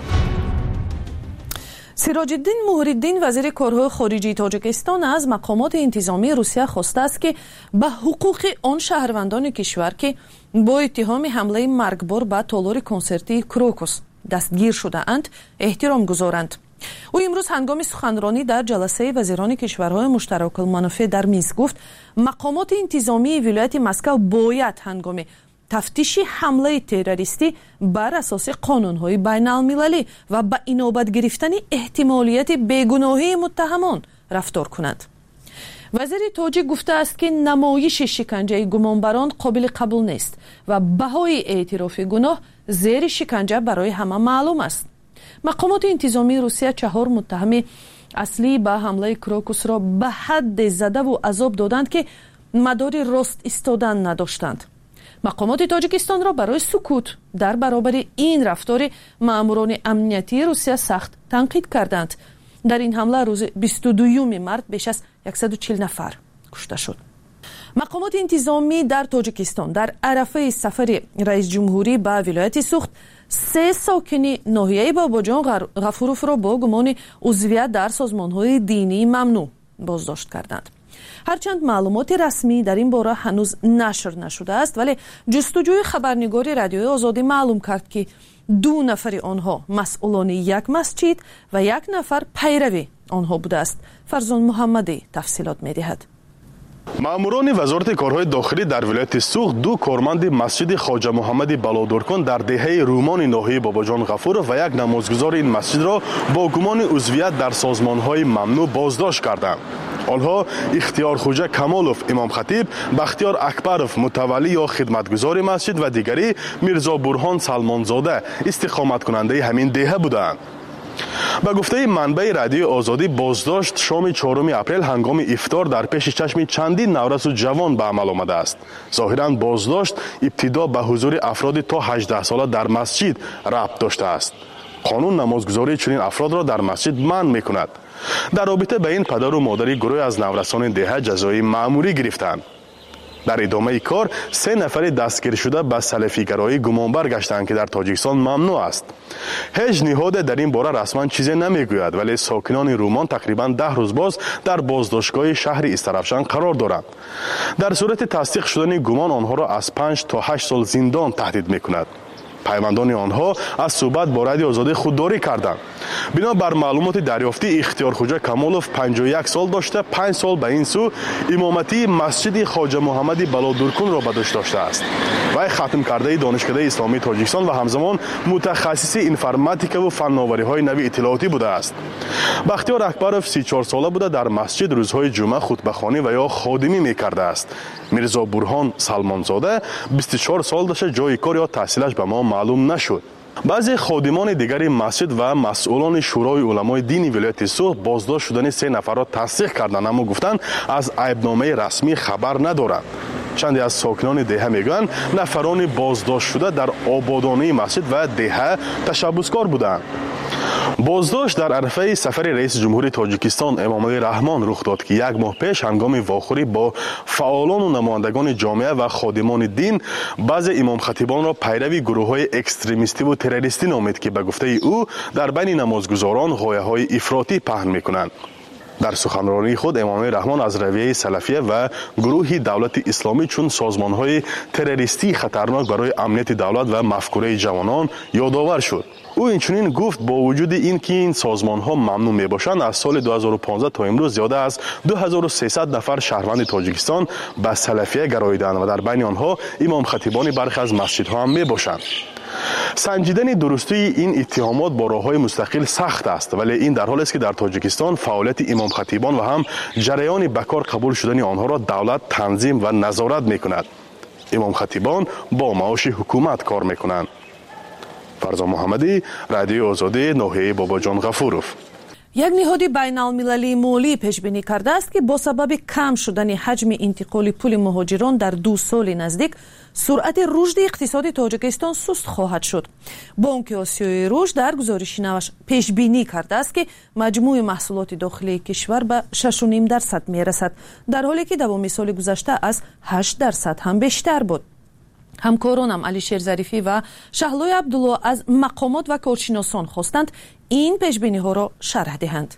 سراج الدین موهرالدین وزیر کارهای خارجی تاجیکستان از مقامات انتظامی روسیه خواسته است که به حقوق آن شهروندان کشور که با اتهام حمله مرگبار به تالار کنسرتی کروکوس دستگیر شده اند احترام گذارند. او امروز هنگام سخنرانی در جلسه وزیران کشورهای مشترک المنافع در مینسک گفت مقامات انتظامی ولایت مسکو باید هنگام تفتیش حمله تروریستی بر اساس قانون‌های بین‌المللی و با اینابت گرفتن احتمالیت بیگناهی متهمان رفتار کنند. وزیر تاجیک گفته است که نمایش شکنجه گمانبران قابل قبول نیست و بهای اعتراف گناه زیر شکنجه برای همه معلوم است. مقامات انتظامی روسیه 4 متهم اصلی به حمله کروکوس را به حد زده و عذاب دادند که مدار راست ایستادن نداشتند. مقامات تاجیکستان را برای سکوت در برابر این رفتار ماموران امنیتی روسیه سخت تنقید کردند. در این حمله روز 22 مارس بیش از 140 نفر کشته شد. مقامات انتظامی در تاجیکستان در عرفه سفر رئیس جمهوری به ولایت سوخت 3 ساکن ناحیه باباجان غفوروف را با گمان عضویت در سازمان‌های دینی ممنوع بازداشت کردند. هرچند معلومات رسمی در این باره هنوز نشر نشده است، ولی جستجوی خبرنگار رادیوی آزادی معلوم کرد که 2 نفر آنها مسئولان یک مسجد و 1 نفر پیرو آنها بوده است. فرزان محمدی تفصیلات می‌دهد. ماموران وزارت کارهای داخلی در ولایت سوخت 2 کارمند مسجد خواجه محمد بلادرکان در دهه رومان ناحیه باباجان غفوروف و 1 نمازگزار این مسجد را با گمان عضویت در سازمان‌های ممنوع بازداشت کردند. آنها اختیار خوجه کمالوف امام خطیب، بختیار اکبروف متولی یا خدمتگزار مسجد و دیگری میرزا برهان سلمانزاده استقامت کننده همین دهه بودند. به گفته منبع رادیو آزادی بازداشت شام 4 اپریل هنگام افطار در پیش چشم چندین نورس و جوان به عمل آمده است. ظاهراً بازداشت ابتدا به حضور افراد تا 18 ساله در مسجد ربط داشته است. قانون نمازگزاری چنین افراد را در مسجد منع می‌کند. در رابطه به این پدر و مادری گروه از نورسان دهه جزای مأموری گرفتند. در ادامه کار 3 نفر دستگیر شده به سلفیگرایی گمانبر گشتند که در تاجیکستان ممنوع است. هیچ نهاد در این باره رسما چیزی نمیگوید، ولی ساکنان رومان تقریبا 10 روز باز در بازداشتگاه شهر استرافشان قرار دارند. در صورت تصدیق شدن گمان آنها را از 5 تا 8 سال زندان تهدید میکند. پیوندان آنها از صحبت با رادیو آزادی خودداری کردند. بنا بر معلومات دریافتی اختیار خوجه کمالوف 51 سال داشته 5 سال به این سو امامتی مسجد خواجه محمد بلادرکان را به دوش داشته است. وی ختم کرده دانشکده اسلامی تاجیکستان و همزمان متخصص انفرماتیکا و فناوری‌های نوی اطلاعاتی بوده است. بختیار اکبروف 34 ساله بوده در مسجد روزهای جمعه خطبه‌خوانی و یا خادمی می‌کرده است. میرزا برهان سلمانزاده 24 سال داشته، جای کار یا تحصیلش به ما معلوم نشد. بعضی خادمان دیگری مسجد و مسئولان شورای علمای دین ولایت سوخت بازداشت شدن 3 نفر را تصدیق کردند، اما گفتند از عیبنامه رسمی خبر ندارند. چندی از ساکنان دهه میگویند نفران بازداشت شده در آبادانه مسجد و دهه تشبسکار بودند. بازداشت در عرفه سفر رئیس جمهوری تاجیکستان امامعلی رحمان رخ داد که 1 ماه پیش هنگام واخوری با فعالان و نمایندگان جامعه و خادمان دین بعضی امام خطیبان را پیروی گروه‌های اکستریمیستی و تروریستی نامید که به گفته او در بین نمازگزاران غایه‌های افراطی پهن می‌کنند. در سخنرانی خود امام رحمان از رویه سلفیه و گروه دولت اسلامی چون سازمان‌های تروریستی خطرناک برای امنیت دولت و مفکوره جوانان یادآور شد. او اینچنین گفت با وجود این که این سازمان‌ها ممنوع میباشند، از سال 2015 تا امروز زیاده از 2300 نفر شهروند تاجیکستان به سلفیه گراییدند و در بین آنها امام خطیبان برخی از مسجدها هم میباشند. سنجیدن درستی این اتهامات با راه‌های مستقل سخت است، ولی این در حالی است که در تاجیکستان فعالیت امام خطیبان و هم جریان بکار قبول شدن آنها را دولت تنظیم و نظارت می‌کند. امام خطیبان با معاش حکومت کار می‌کنند. فرزا محمدی، رادیو آزادی، ناحیه باباجان غفورов. یک نهاد بین‌المللی مولی پیشبینی کرده است که با سبب کم شدن حجم انتقال پول مهاجران در 2 سال نزدیک سرعت رشد اقتصاد تاجیکستان سست خواهد شد. بانک آسیای رشد در گزارش نوش پیشبینی کرده است که مجموع محصولات داخلی کشور به 6.5% میرسد، در حالی که دوام سال گذشته از 8% هم بیشتر بود. همکارانم علیشیر ظریفی و شهلای عبدالله از مقامات و کارشناسان خواستند این پیشبینی ها را شرح دهند.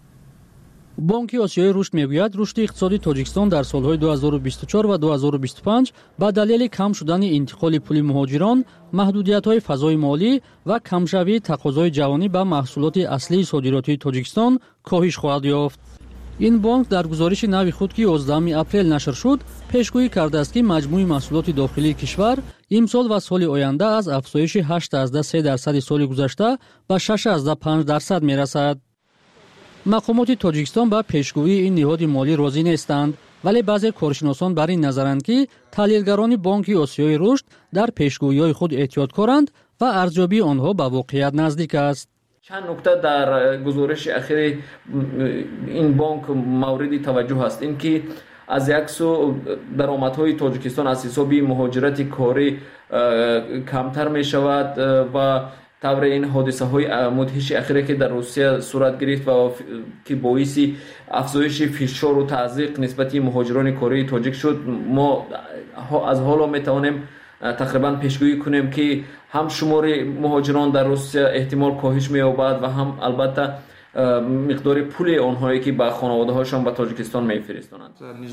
بانک آسیای رشد میگوید رشد اقتصادی تاجیکستان در سالهای 2024 و 2025 با دلیل کم شدن انتقال پول مهاجران، محدودیت‌های فضای مالی و کمشوی تقاضای جهانی به محصولات اصلی صادراتی تاجیکستان کاهش خواهد یافت. این بانک در گزارش نوی خود که 11 اپریل نشر شد پیشگویی کرده است که مجموع محصولات داخلی کشور امسال و سال آینده از افزایش 8.3% سال گذشته به 6.5% میرسد. مقامات تاجیکستان با پیشگویی این نهاد مالی راضی نیستند، ولی بعضی کارشناسان بر این نظرند که تحلیلگران بانک آسیای رشد در پیشگویی‌های خود احتیاط و ارزیابی آنها به واقعیت نزدیک است. چند نکته در گزارش اخیر این بانک مورد توجه است. این که از یک سو درآمدهای تاجیکستان از حساب مهاجرت کاری کمتر می شود و طور این حادثه های مدهش اخیری که در روسیه صورت گرفت و که باعث افزایش فشار و تضییق نسبت مهاجران کاری تاجیک شد، ما از حالا می توانیم تقریبا پیشگویی کنیم که هم شمار مهاجران در روسیه احتمال کاهش می‌یابد و هم البته مقدار پول آنهایی که به خانواده‌هاشان به تاجیکستان می‌فرستانند.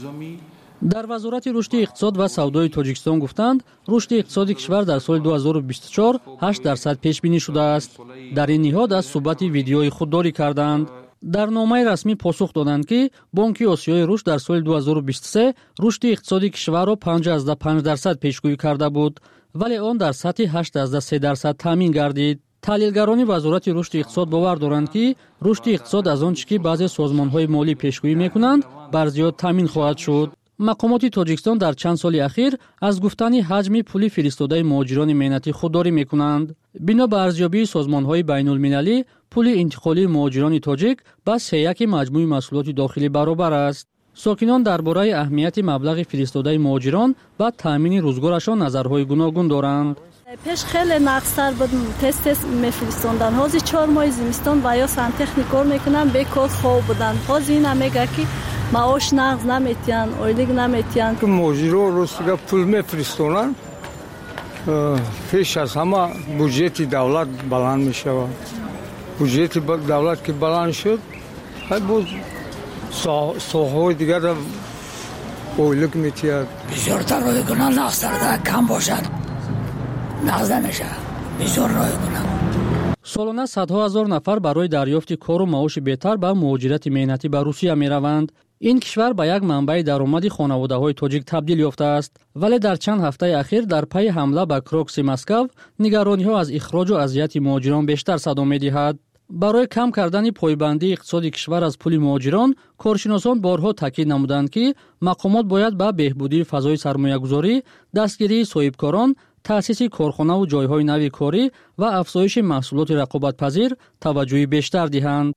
در وزارت رشد اقتصاد و سودای تاجیکستان گفتند رشد اقتصادی کشور در سال 2024 8% پیش بینی شده است. در این نهاد از صحبت ویدیوی خودداری کردند. در نامه رسمی پاسخ دادند که بانک آسیای رشد در سال 2023 رشد اقتصادی کشور را 5.5% پیشگویی کرده بود، ولی آن در سطح 8.3% تامین گردید. تحلیلگران وزارت رشد اقتصاد باور دارند که رشد اقتصاد از آنچه که بعضی سازمان‌های مالی پیشگویی می‌کنند بر زیاد تامین خواهد شد. مقامات تاجیکستان در چند سال اخیر از گفتن حجم پول فرستاده مهاجران مهنتی خودداری می‌کنند. بنا به ارزیابی سازمان‌های بین‌المللی، پول انتقالی مهاجران تاجیک با 3.1 مجموع محصولات داخلی برابر است. ساکنان درباره اهمیت مبلغ فرستاده مهاجران و تامین روزگارشان نظرهای گوناگون دارند. پیش خیلی نقص‌تر بود، تست می‌فرستاندن. حاضر 4 ماه زمستان و یا سنتخنیک کار میکنن، بیکار خواب بودن. حاضر اینا میگه که معاش نقض نمیتین، اویلیگ نمیتین. که مهاجران روسیه پول میفرستونن، پیش از همه بودجه دولت بلند میشه. بودجه دولت که بلند شد، بود ساهای دیگر اویلیگ میتید. بسیارتر رای کنن نقص کرده کم باشد. نقض نمیشه. بسیار رای کنن. سالانه صدها هزار نفر برای دریافت کار و معاش بهتر به مهاجرت مهنتی به روسیه میروند. این کشور به یک منبع درآمد خانواده‌های تاجیک تبدیل یافته است، ولی در چند هفته اخیر در پی حمله به کروکسی مسکو نگرانی‌ها از اخراج و اذیت مهاجران بیشتر صدا می‌دهد. برای کم کردن پایبندی اقتصادی کشور از پول مهاجران، کارشناسان بارها تاکید نمودند که مقامات باید به بهبودی فضای سرمایه‌گذاری، دستگیری صاحبکاران، تأسیس کارخانه و جایهای نوی کاری و افزایش محصولات رقابت‌پذیر توجه بیشتر دهند.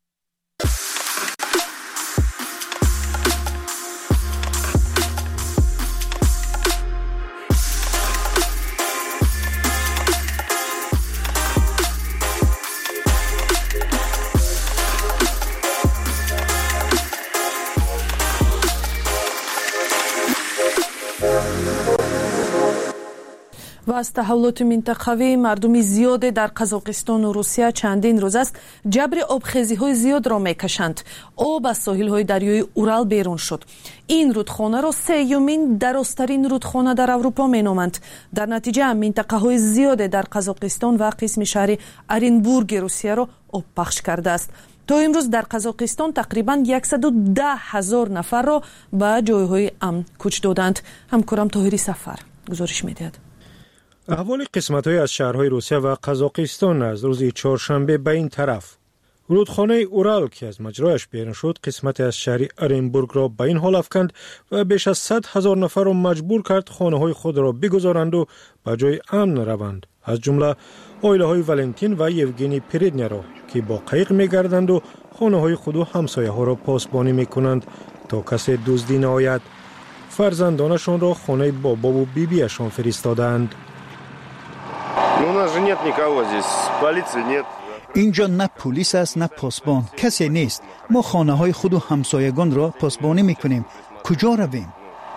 و و از تحولات منطقوی مردم زیاد در قزاقستان و روسیه چندین روز است جبر آبخیزی‌های زیاد را می‌کشند. آب از ساحل‌های دریای اورال بیرون شد. این رودخانه را سومین درازترین رودخانه در اروپا می‌نامند. در نتیجه منطقه‌های زیاد در قزاقستان و قسم شهر ارنبورگ روسیه را آب پخش کرده است. تا امروز در قزاقستان تقریباً 110,000 نفر را به جایهای امن کوچ دادند. همکارم طاهری سفر گزارش می‌دهد. احوال قسمت‌های از شهرهای روسیه و قزاقستان از روز چهارشنبه به این طرف: رودخانه اورال که از مجرایش بیرون شد قسمت از شهر ارنبورگ را به این حال افکند و بیش از 100,000 نفر را مجبور کرد خانه‌های خود را بگذارند و به جای امن روند. از جمله عائله‌های ولنتین و یوگنی پریدنیا را که با قایق می‌گردند و خانه‌های خود و همسایه‌ها را پاسبانی می‌کنند تا کسی دزدی نآید. فرزندانشان را خانه بابا و بیبیشان فرستادند. اینجا نه پلیس است نه پاسبان، کسی نیست. ما خانه های خود و همسایگان را پاسبانی میکنیم. کجا رویم؟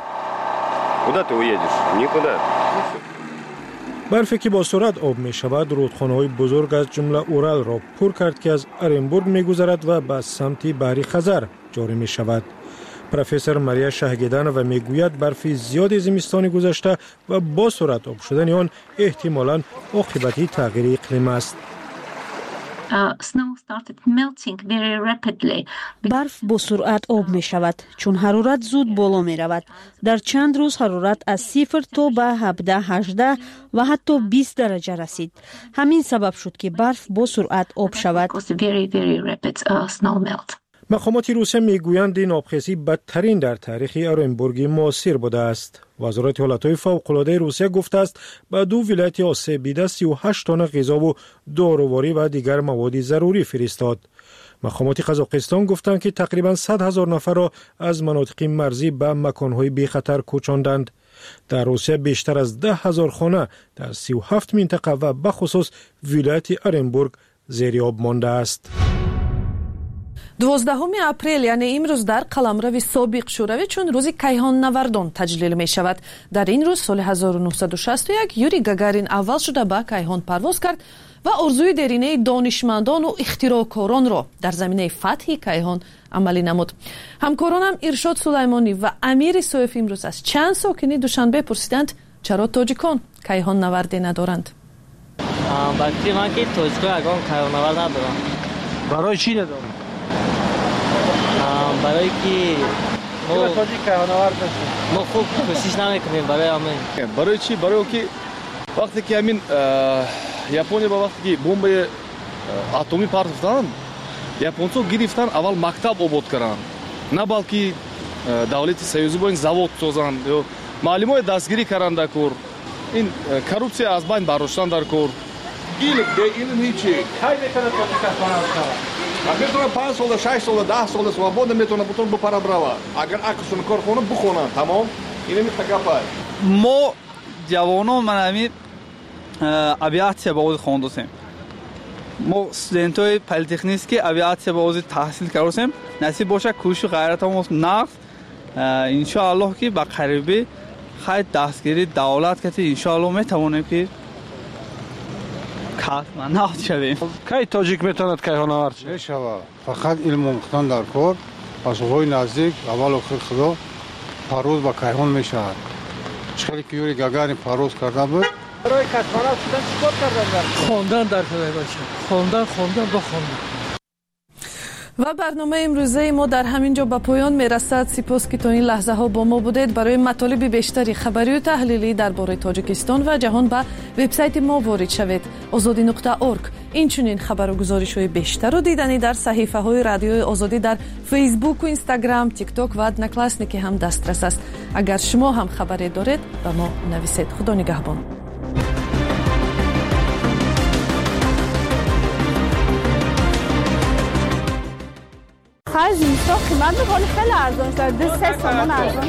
برفی که با سرعت آب می شود رودخانه های بزرگ از جمله اورال را پر کرد که از ارنبورگ می گذرد و به سمت بحر خزر جاری می شود. پروفسور ماریا شهگیدانова میگوید برفی زیاد زمستان گذشته و با سرعت آب شدن آن احتمالاً عاقبتی تغییر اقلیم است. برف با سرعت آب می شود چون حرارت زود بالا می رود. در چند روز حرارت از 0 تا به 17 18 و حتی 20 درجه رسید. همین سبب شد که برف با سرعت آب شود. مقامات روسیه میگویند این آبخیزی بدترین در تاریخ ارنبورگ معاصر بوده است. وزارت حالتهای فوق‌العاده روسیه گفته است به 2 ولایت آسیب دیده 38 تن غذا و دارواری و دیگر مواد ضروری فرستاد. مقامات قزاقستان گفتند که تقریبا 100,000 نفر را از مناطق مرزی به مکانهای بی خطر کوچاندند. در روسیه بیشتر از 10,000 خانه در 37 منطقه و به خصوص ولایت ارنبورگ زیر آب مانده است. 12 اپریل یعنی امروز در قلمرو سابق شوروی چون روز کیهان نوردان تجلیل می شود. در این روز سال 1961 یوری گاگارین اول شده به کیهان پرواز کرد و آرزوی درینه دانشمندان و اختراعکاران را در زمینه فتح کیهان عملی نمود. همکارانم ارشاد سلیمانی و امیر سویف امروز از چند ساکنی دوشنبه پرسیدند چرا تاجیکان کیهان نوردی ندارند. وقتی من که تاجیکان اگان کیهان نورد ندارم. برای چی ندارم؟ برای که ما خوب کوشش نمیکنیم برای همین. برای چی؟ برای که وقتی که همین یاپونیا با وقتی که بمب اتمی پرتفتن یاپونцо گرفتن اول مکتب آباد کردن نه بلکه دولت союзи با این завод سازند معلومه دستگیری کردن در کار این коррупция از بین برداشتن در کار این هیچی کی میتونه میتونه 5 سال 6 سال 10 سال свободно میتونه потом بپرابرава اگر акушун کارخونه بخونن تمام اینو میتگапай ما جوانان منمی авиация баъози хондусем мо студентои политехнически авиация баъози таҳсил кардусем насиб боша кӯшу ғайратамо нағз иншоаллоҳ ки ба қарибӣ хай дастгири давлат кати иншоаллоҳ метавонем ки космонавт шавем. Кай тоҷик метавонад кайҳонавард шавад? мешавад. Фақат илму омӯхтан дар кор аз оғои наздик аввал охир худо парвоз ба кайҳон мешавад. чӣ ки юрий гагарин парвоз карда буд. برای کسمانات شدن چیکار کردن؟ خواندن در شده باشه. خواندن با خواندن. و برنامه امروزه ما در همین جا به پایان میرسد. سپاس که تا این لحظه ها با ما بودید. برای مطالب بیشتری خبری و تحلیلی درباره تاجیکستان و جهان به وبسایت ما وارد شوید azadi.org. اینچنین خبر و گزارش های بیشتر رو دیدنی در صحیفه های رادیوی آزادی در فیسبوک و اینستاگرام، تیک تاک و ادنکلاسنیک هم دسترس است. اگر شما هم خبری دارید به ما نویسید. خدا نگهبان. خرج اینستا قیمت میکنه خیلی ارزان شد 3 تومن ارزان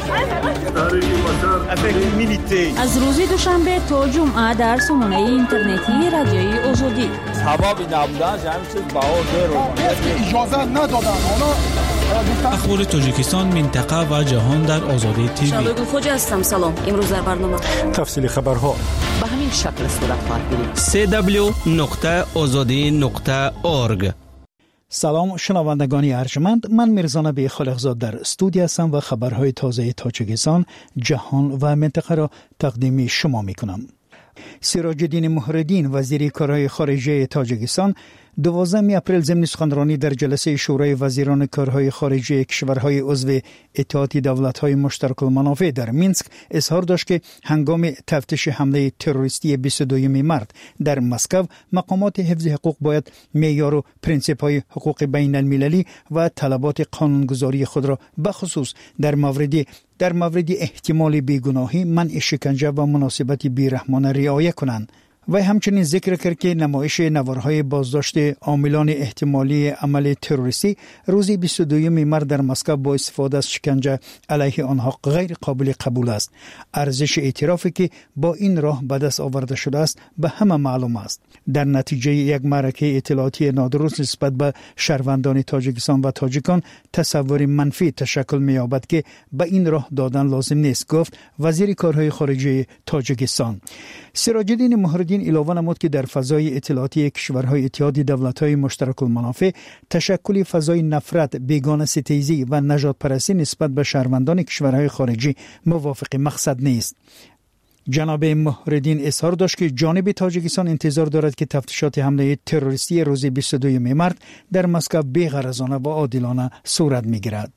شد. از روز دوشنبه تا جمعه در سامانه اینترنتی رادیوی آزادی سبب نبودن همین چیز بهار اجازه ندادن اخبار تاجیکستان، منطقه و جهان در آزادی تیوی. شادو خوجا هستم. سلام. امروز در برنامه تفصیل خبرها به همین این شکل صورت بگیرید. www.azadi.org. سلام شنوندگان ارجمند، من میرزا نبی خالقزاد در استودیو هستم و خبرهای تازه تاجیکستان، جهان و منطقه را تقدیم شما میکنم. سراج الدین محردین وزیر کارهای خارجه تاجیکستان 12 اپریل ضمن سخنرانی در جلسه شورای وزیران کارهای خارجه کشورهای عضو اتحاد دولت‌های مشترک المنافع در مینسک اظهار داشت که هنگام تفتیش حمله تروریستی 22 مارس در مسکو مقامات حفظ حقوق باید معیار و پرینسیپ‌های حقوق بین المللی و طلبات قانونگذاری خود را بخصوص در مورد احتمال بیگناهی، منع شکنجه و مناسبت بیرحمانه رعایت کنند. و همچنین ذکر کرد که نمایش نوارهای بازداشت عاملان احتمالی عمل تروریستی روز 22 مارس در مسکو با استفاده از شکنجه علیه آنها غیر قابل قبول است. ارزش اعترافی که با این راه به دست آورده شده است به همه معلوم است. در نتیجه یک معرکه اطلاعاتی نادرست نسبت به شهروندان تاجیکستان و تاجیکان تصور منفی تشکل می‌یابد که به این راه دادن لازم نیست، گفت وزیر کارهای خارجه تاجیکستان. سراج الدین محردین علاوه نمود که در فضای اطلاعاتی کشورهای اتحاد دولت‌های مشترک المنافع تشکل فضای نفرت، بیگانه ستیزی و نژاد پرستی نسبت به شهروندان کشورهای خارجی موافق مقصد نیست. جناب محردین اظهار داشت که جانب تاجیکستان انتظار دارد که تفتیشات حمله تروریستی روز 22 مارس در مسکو بی‌غرضانه و عادلانه صورت می‌گیرد.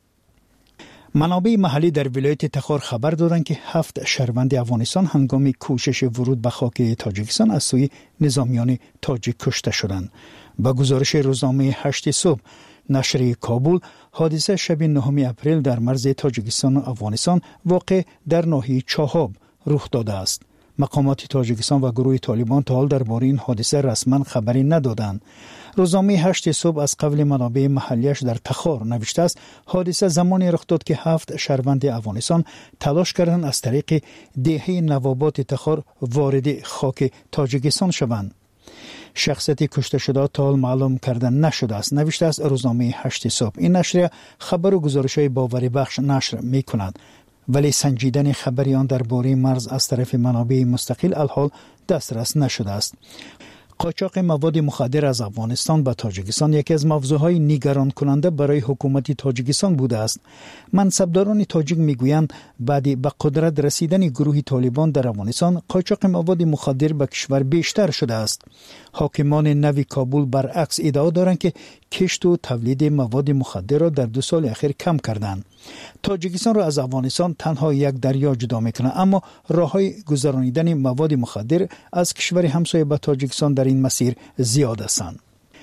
منابع محلی در ولایت تخار خبر دادند که 7 شهروند افغانستان هنگام کوشش ورود به خاک تاجیکستان از سوی نظامیان تاجیک کشته شدند. با گزارش روزنامه 8 صبح نشریه کابل، حادثه شب 9 اپریل در مرز تاجیکستان و افغانستان واقع در ناحیه چاهاب رخ داده است. مقامات تاجیکستان و گروه طالبان تا حال درباره این حادثه رسما خبری ندادند. روزنامه 8 صبح از قبل منابع محلیش در تخار نوشته است حادثه زمانی رخ داد که 7 شهروند افغانستان تلاش کردند از طریق دهه نوابات تخار وارد خاک تاجیکستان شوند. شخصیت کشته شده تا حال معلوم کردن نشده است، نوشته است روزنامه 8 صبح. این نشریه خبر و گزارش‌های باوری بخش نشر می‌کند، ولی سنجیدن خبری آن درباره مرز از طرف منابع مستقل الحال دسترس نشده است. قاچاق مواد مخدر از افغانستان به تاجیکستان یکی از موضوعهای نگران کننده برای حکومت تاجیکستان بوده است. منصبداران تاجیک میگویند بعد به قدرت رسیدن گروه طالبان در افغانستان قاچاق مواد مخدر به کشور بیشتر شده است. حاکمان نوی کابل برعکس ادعا دارند که کشت و تولید مواد مخدر را در 2 سال اخیر کم کردند. تاجیکستان را از افغانستان تنها یک دریا جدا میکنه، اما راههای گذرانیدن مواد مخدر از کشور همسایه به تاجیکستان در این مسیر زیاد هستند.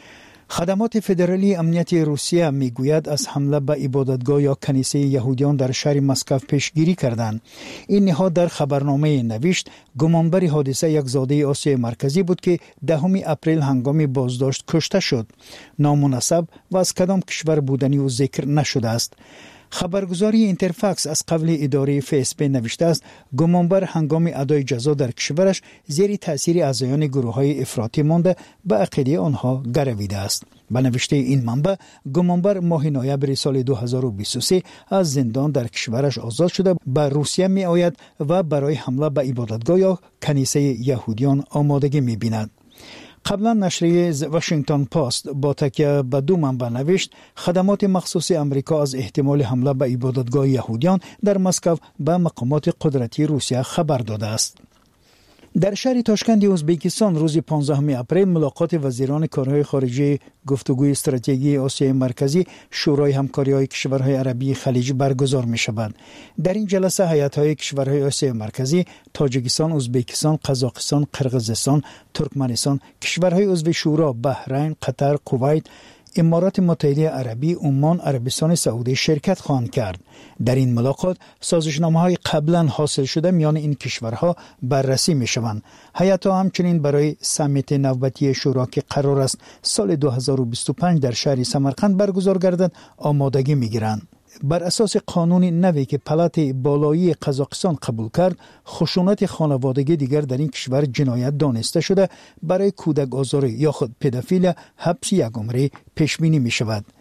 خدمات فدرالی امنیت روسیه میگوید از حمله به عبادتگاه یا کنیسه یهودیان در شهر مسکو پیشگیری کردند. این نهاد در خبرنامه نوشت گمانبر حادثه یک زاده آسیای مرکزی بود که 10 اپریل هنگام بازداشت کشته شد. نام و نسب و از کدام کشور بودنی او ذکر نشده است. خبرگزاری اینترفاکس از قبل اداره FSB نوشته است گمانبر هنگام ادای جزا در کشورش زیر تاثیر اعضایان گروه‌های افراطی مانده به عقیده آنها گرویده است. به نوشته این منبع گمانبر ماه نوامبر سال 2023 از زندان در کشورش آزاد شده به روسیه می آید و برای حمله به عبادتگاه یا کنیسه یهودیان آمادگی می بیند. قبلا نشریه واشنگتن پست با تکیه به 2 منبع نوشت خدمات مخصوص امریکا از احتمال حمله به عبادتگاه یهودیان در مسکو به مقامات قدرتی روسیه خبر داده است. در شهر تاشکند ازبکستان روز 15 اپریل ملاقات وزیران کارهای خارجه گفتگوی استراتژی آسیای مرکزی شورای همکاری‌های کشورهای عربی خلیج برگزار می‌شود. در این جلسه هیئت‌های کشورهای آسیای مرکزی تاجیکستان، ازبکستان، قزاقستان، قرقیزستان، ترکمنستان، کشورهای عضو شورا بحرین، قطر، کویت، امارات متحده عربی، عمان، عربستان سعودی شرکت خواهند کرد. در این ملاقات سازشنامه‌های قبلا حاصل شده میان این کشورها بررسی می‌شوند. هیئت‌ها همچنین برای سمیت نوبتی شورا که قرار است سال 2025 در شهر سمرقند برگزار گردد آمادگی می‌گیرند. بر اساس قانون نوی که پلات بالایی قزاقستان قبول کرد، خشونت خانوادگی دیگر در این کشور جنایت دانسته شده، برای کودک آزاری یا خود پدافیل حبس 1 عمره پیش بینی می شود.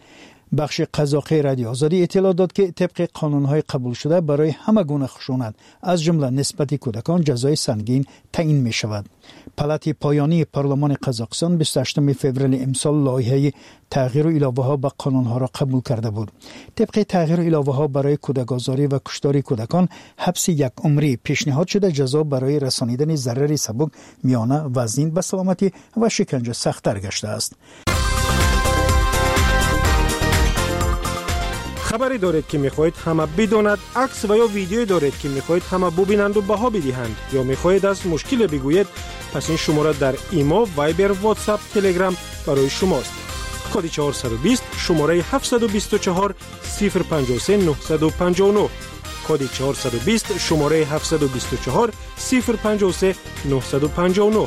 بخش قزاقی رادیو آزادی اطلاع داد که طبق قانون‌های قبول شده برای همه گونه خشونت از جمله نسبت کودکان جزای سنگین تعیین می‌شود. پلات پایانی پارلمان قزاقستان 28 فوریه امسال لایحه تغییر و علاوه‌ها به قانون‌ها را قبول کرده بود. طبق تغییر و علاوه‌ها برای کودک آزاری و کشتار کودکان حبس یک عمری پیشنهاد شده، جزا برای رسانیدن ضرر سبک، میانه، وزین به سلامتی و شکنجه سخت‌تر گشته است. خبری دارید که میخواهید همه بداند، عکس و یا ویدیویی دارید که میخواهید همه ببینند و بها بدهند، یا میخواهید از مشکل بگویید، پس این شماره در ایما، وایبر، واتساپ، تلگرام برای شماست. کد 420 شماره 724 053 959. کد 420 شماره 724 053 959.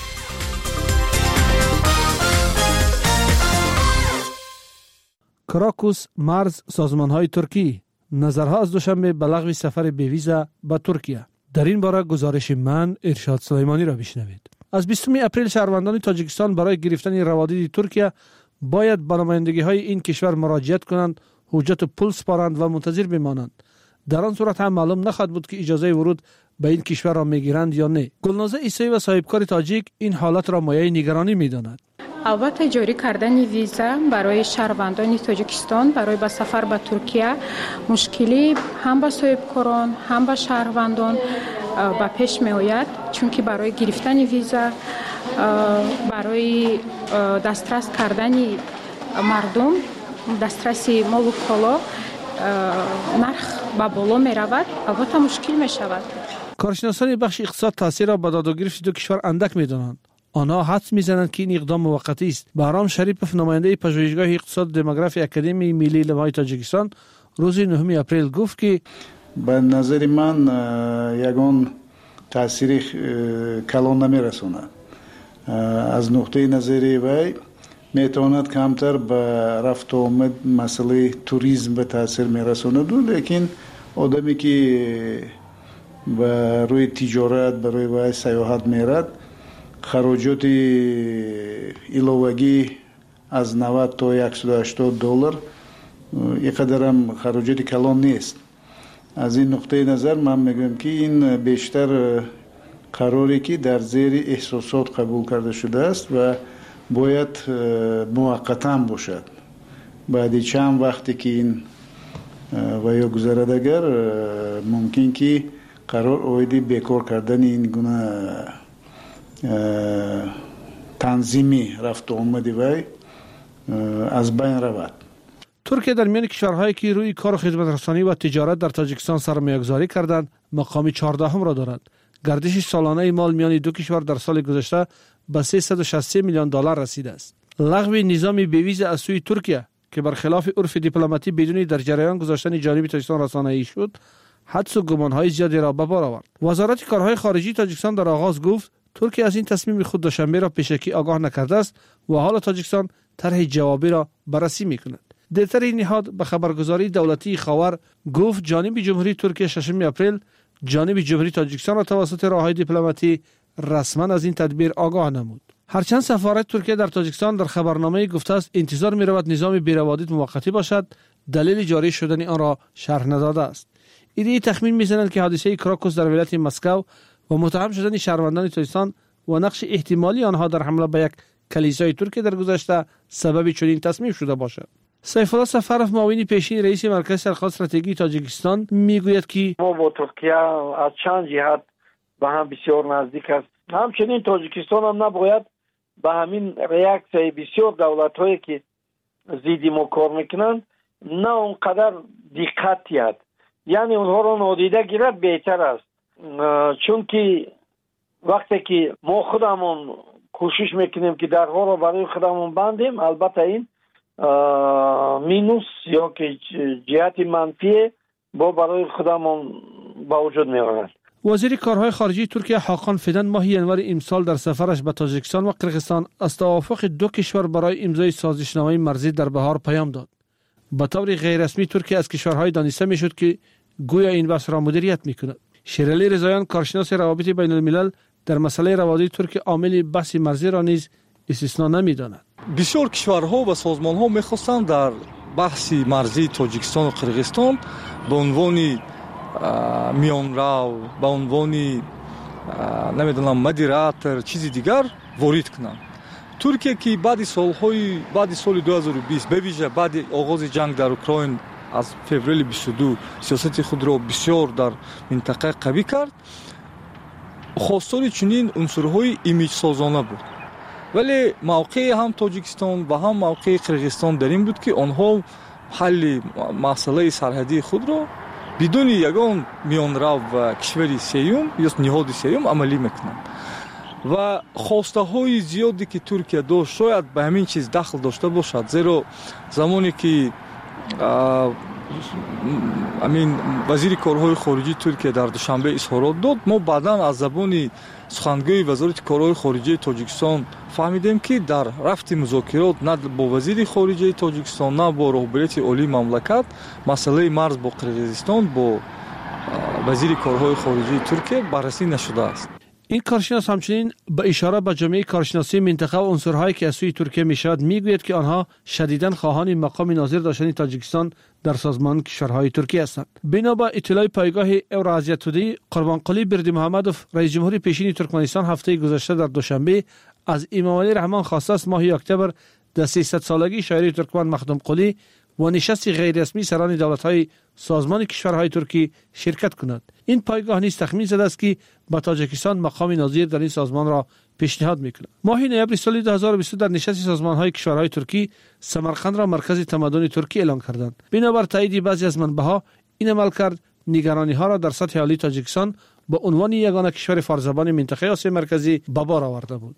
کراکوس، مرز، سازمان‌های ترکی نظرها از دوشنبه به لغو سفر بی ویزا به ترکیه. در این باره گزارش من ارشاد سلیمانی را بشنوید. از 20 اپریل شهروندان تاجیکستان برای گرفتن روادید ترکیه باید به نمایندگی‌های این کشور مراجعت کنند، حجت پول سپارند و منتظر بمانند. در آن صورت هم معلوم نخواهد بود که اجازه ورود به این کشور را میگیرند یا نه. گلنازه عیسایی و صاحبکار تاجیک این حالت را مایه نگرانی می‌داند. البته جاری کردن ویزا برای شهروندان تاجیکستان برای به سفر به ترکیه مشکلی هم به صاحبکاران هم به شهروندان به پیش می آید، چون که برای گرفتن ویزا برای دسترس کردن مردم، دسترس مال و کالا نرخ به بالا می رود، البته مشکل می شود. کارشناسان بخش اقتصاد تاثیر را به داد و گرفت دو کشور اندک می دانند. آنها حدس میزنند که این اقدام موقتی است. بهرام شریپوف، نماینده پژوهشگاه اقتصاد دموگرافی اکادمی ملی علمای تاجیکستان، روز 9 اپریل گفت که به نظر من یگان تاثیر کلان نمیرساند. از نقطه نظری وی میتواند کمتر به رفت و آمد مسئله توریسم به تاثیر میرساند، لیکن آدمی که به روی تجارت برای وی سیاحت میرد خراجات ایلاوگی از 90 تا $180 اینقدر هم خراجات کلان نیست. از این نقطه نظر من میگم که این بیشتر قراری که در زیر احساسات قبول کرده شده است و باید موقتا باشد. بعد چند وقتی که این و یا گذرد اگر ممکن که قرار اویدی بیکار کردن این گونه تنظیمی رفت و آمدی وی از بین رود. ترکیه در میان کشورهایی که روی کار و خدمترسانی و تجارت در تاجیکستان سرمایه‌گذاری کردند مقام 14 را دارد. گردش سالانه مال میان دو کشور در سال گذشته به $363 میلیون رسیده است. لغو نظام بی‌ویزا از سوی ترکیه که برخلاف عرف دیپلماتی بدون در جریان گذاشتن جانب تاجیکستان رسانه‌ای شد، حدس و گمان‌های زیادی را به بار آورد. وزارت کارهای خارجی تاجیکستان در آغاز گفت ترکیه از این تصمیم خود دوشنبه را پیشکی آگاه نکرده است و حال تاجیکستان طرح جوابی را بررسی می‌کند. دیرتر این نهاد به خبرگزاری دولتی خاور گفت جانب جمهوری ترکیه 6 اپریل جانب جمهوری تاجیکستان را توسط راههای دیپلماتی رسما از این تدبیر آگاه نمود. هرچند سفارت ترکیه در تاجیکستان در خبرنامه گفته است انتظار می‌رود نظام بی‌روادید موقتی باشد، دلیل جاری شدن آن را شرح نداده است. ایده تخمین می‌زنند که حادثه کراکوس در ولایت مسکو و متهم شدن شهروندان تاجیکستان و نقش احتمالی آنها در حمله به یک کلیسای ترکیه در گذشته سبب چنین تصمیم شده باشد. سیف الله سفرов معاون پیشین رئیس مرکز سرخط استراتژی تاجیکستان میگوید که ما با ترکیه از چند جهت به هم بسیار نزدیک است. همچنین تاجیکستان هم نباید به همین ریاکسیای بسیار دولت‌هایی که ضد ما کار میکنند نه اونقدر دقت کرد، یعنی اونها را نادیده گیرد بهتر است. چون که وقتی که ما خودمون کوشش میکنیم که درها را برای خودمون بندیم، البته این مینوس یا که جهت منفی با برای خودمون با وجود می آورد. وزیر کارهای خارجی ترکیه حاکان فیدن ماه ینور امسال در سفرش به تاجیکستان و قرقیزستان از توافق دو کشور برای امضای سازشنامه مرزی در بهار پیام داد. به طور غیر رسمی ترکیه از کشورهای دانسته میشد که گویا این بحث را مدیریت میکند. شیرعلی رضاییان کارشناس روابط بین الملل در مسئله روادید ترکیه عامل بحث مرزی را نیز استثنا نمیداند. بسیار کشورها و سازمانها میخواستند در بحث مرزی تاجیکستان و قرغیزستان به عنوان میانرو، به عنوان نمیدونم مدیراتور چیزی دیگر وارد کنند. ترکیه که بعد سال 2020 به ویژه بعد آغاز جنگ در اوکراین از فوریه 22 سیاست خود را بسیار در منطقه قوی کرد، خواستار چنین عنصرهای ایمیج سازانه بود. ولی موقع هم تاجیکستان و هم موقع قرغیزستان در این بود که آنها حل مسئله سرحدی خود را بدون یگان میانرو و کشوری سیوم یا نهاد سیوم عملی میکنند و خواسته های زیادی که ترکیه داشت شاید به همین چیز دخل داشته باشد، زیرا زمانی که وزیر کارهای خارجی ترکیه در دوشنبه اظهارات داد، ما بعداً از زبان سخنگوی وزارت کارهای خارجی تاجیکستان فهمیدیم که در رفت مذاکرات نه با وزیر خارجه تاجیکستان نه با رهبریت عالی مملکت مسئله مرز با قرغیزستان با وزیر کارهای خارجی ترکیه بررسی نشده است. این کارشناس همچنین به اشاره به جامعه کارشناسی منطقه و عنصرهایی که از سوی ترکیه میشود میگوید که آنها شدیداً خواهان مقام ناظر داشتن تاجیکستان در سازمان کشورهای ترکیه هستند. بنا به اطلاع پایگاه اوراسیا تودی، قربانقلی بردیمحمدوف رئیس جمهور پیشین ترکمنستان هفته گذشته در دوشنبه از امامعلی رحمان خواسته است ماه اکتبر در 300 سالگی شاعری ترکمن مخدوم قلی و نشست غیر رسمی سران دولت‌های سازمان کشورهای ترکی شرکت کند. این پایگاه نیز تخمین زده است که با تاجیکستان مقام ناظر در این سازمان را پیشنهاد می‌کند. ماه نوامبر سال 2020 در نشست سازمان‌های کشورهای ترکی سمرقند را مرکز تمدن ترکی اعلام کردند. بنابر تایید بعضی از منبع‌ها این عملکرد نگرانی‌ها را در سطح عالی تاجیکستان به عنوان یگانه کشور فارزبان منطقه آسیا مرکزی به بار آورده بود.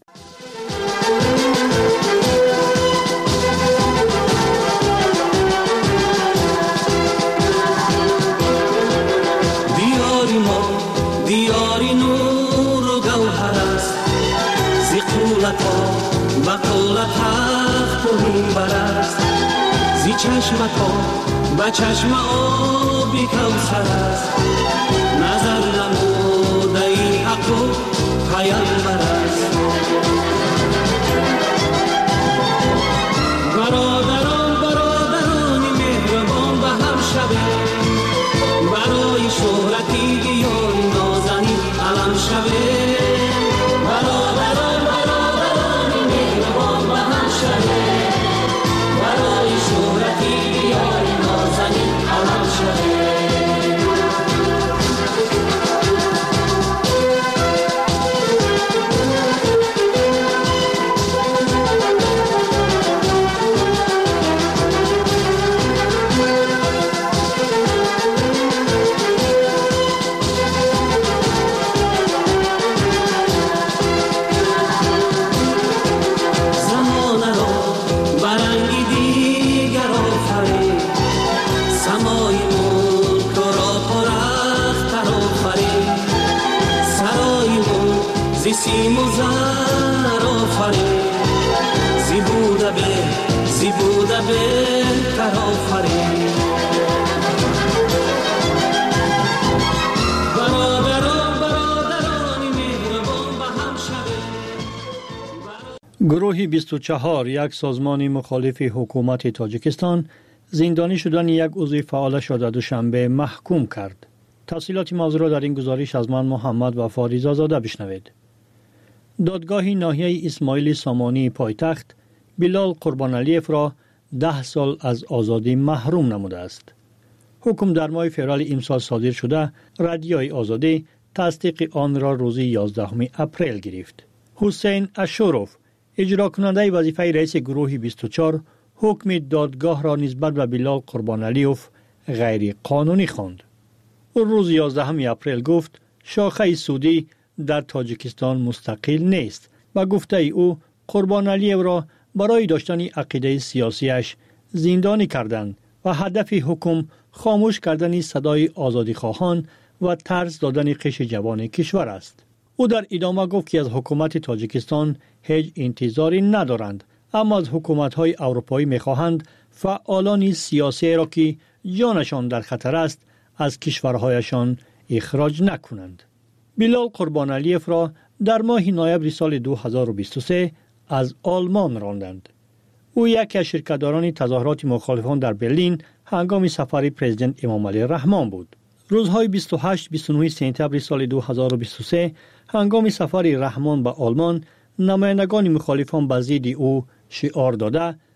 دیاری نور و گوهر است زی قولتا و قولت حق و منبر است زی چشمتا و چشم آبی کوثر است نظر نموده این حق و پیامبر است. برادران مهربان به هم شبه برای شهرتی دیاری نازنین علم شبه. برادران مهربان به هم شبه برای شهرتی دیاری نازنین علم شبه. سیم و زر آفرین زیبوده به تر آفرین. برادران مهربان به هم شبه. گروه 24 یک سازمان مخالف حکومت تاجیکستان زندانی شدن یک عضو فعالش را در دوشنبه محکوم کرد. تفصیلات موضوع را در این گزارش از من محمد و فاریزا زاده بشنوید. دادگاه ناحیه اسماعیل سامانی پایتخت بلال قربانعلیف را 10 سال از آزادی محروم نموده است. حکم در ماه فوریه امسال صادر شده، رادیوی آزادی تصدیق آن را روز 11 اپریل گرفت. حسین اشوروف، اجرا کننده وظیفه رئیس گروه 24، حکم دادگاه را نسبت به بلال قربانعلیف غیر قانونی خواند. او روز 11 اپریل گفت شاخه سعودی در تاجیکستان مستقل نیست و گفته او قربانعلیف را برای داشتن عقیده سیاسیش زندانی کردند و هدف حکم خاموش کردن صدای آزادی خواهان و ترس دادن قشر جوان کشور است. او در ادامه گفت که از حکومت تاجیکستان هیچ انتظاری ندارند، اما از حکومت‌های اروپایی می‌خواهند فعالان سیاسی را که جانشان در خطر است از کشورهایشان اخراج نکنند. بلال قربانعلیف را در ماه نوامبر سال 2023 از آلمان راندند. او یکی از شرکت‌داران تظاهرات مخالفان در برلین هنگام سفر پرزیدنت امامعلی رحمان بود. روزهای 28-29 سپتامبر سال 2023 هنگام سفر رحمان به آلمان، نمایندگان مخالفان به ضد او شعار داده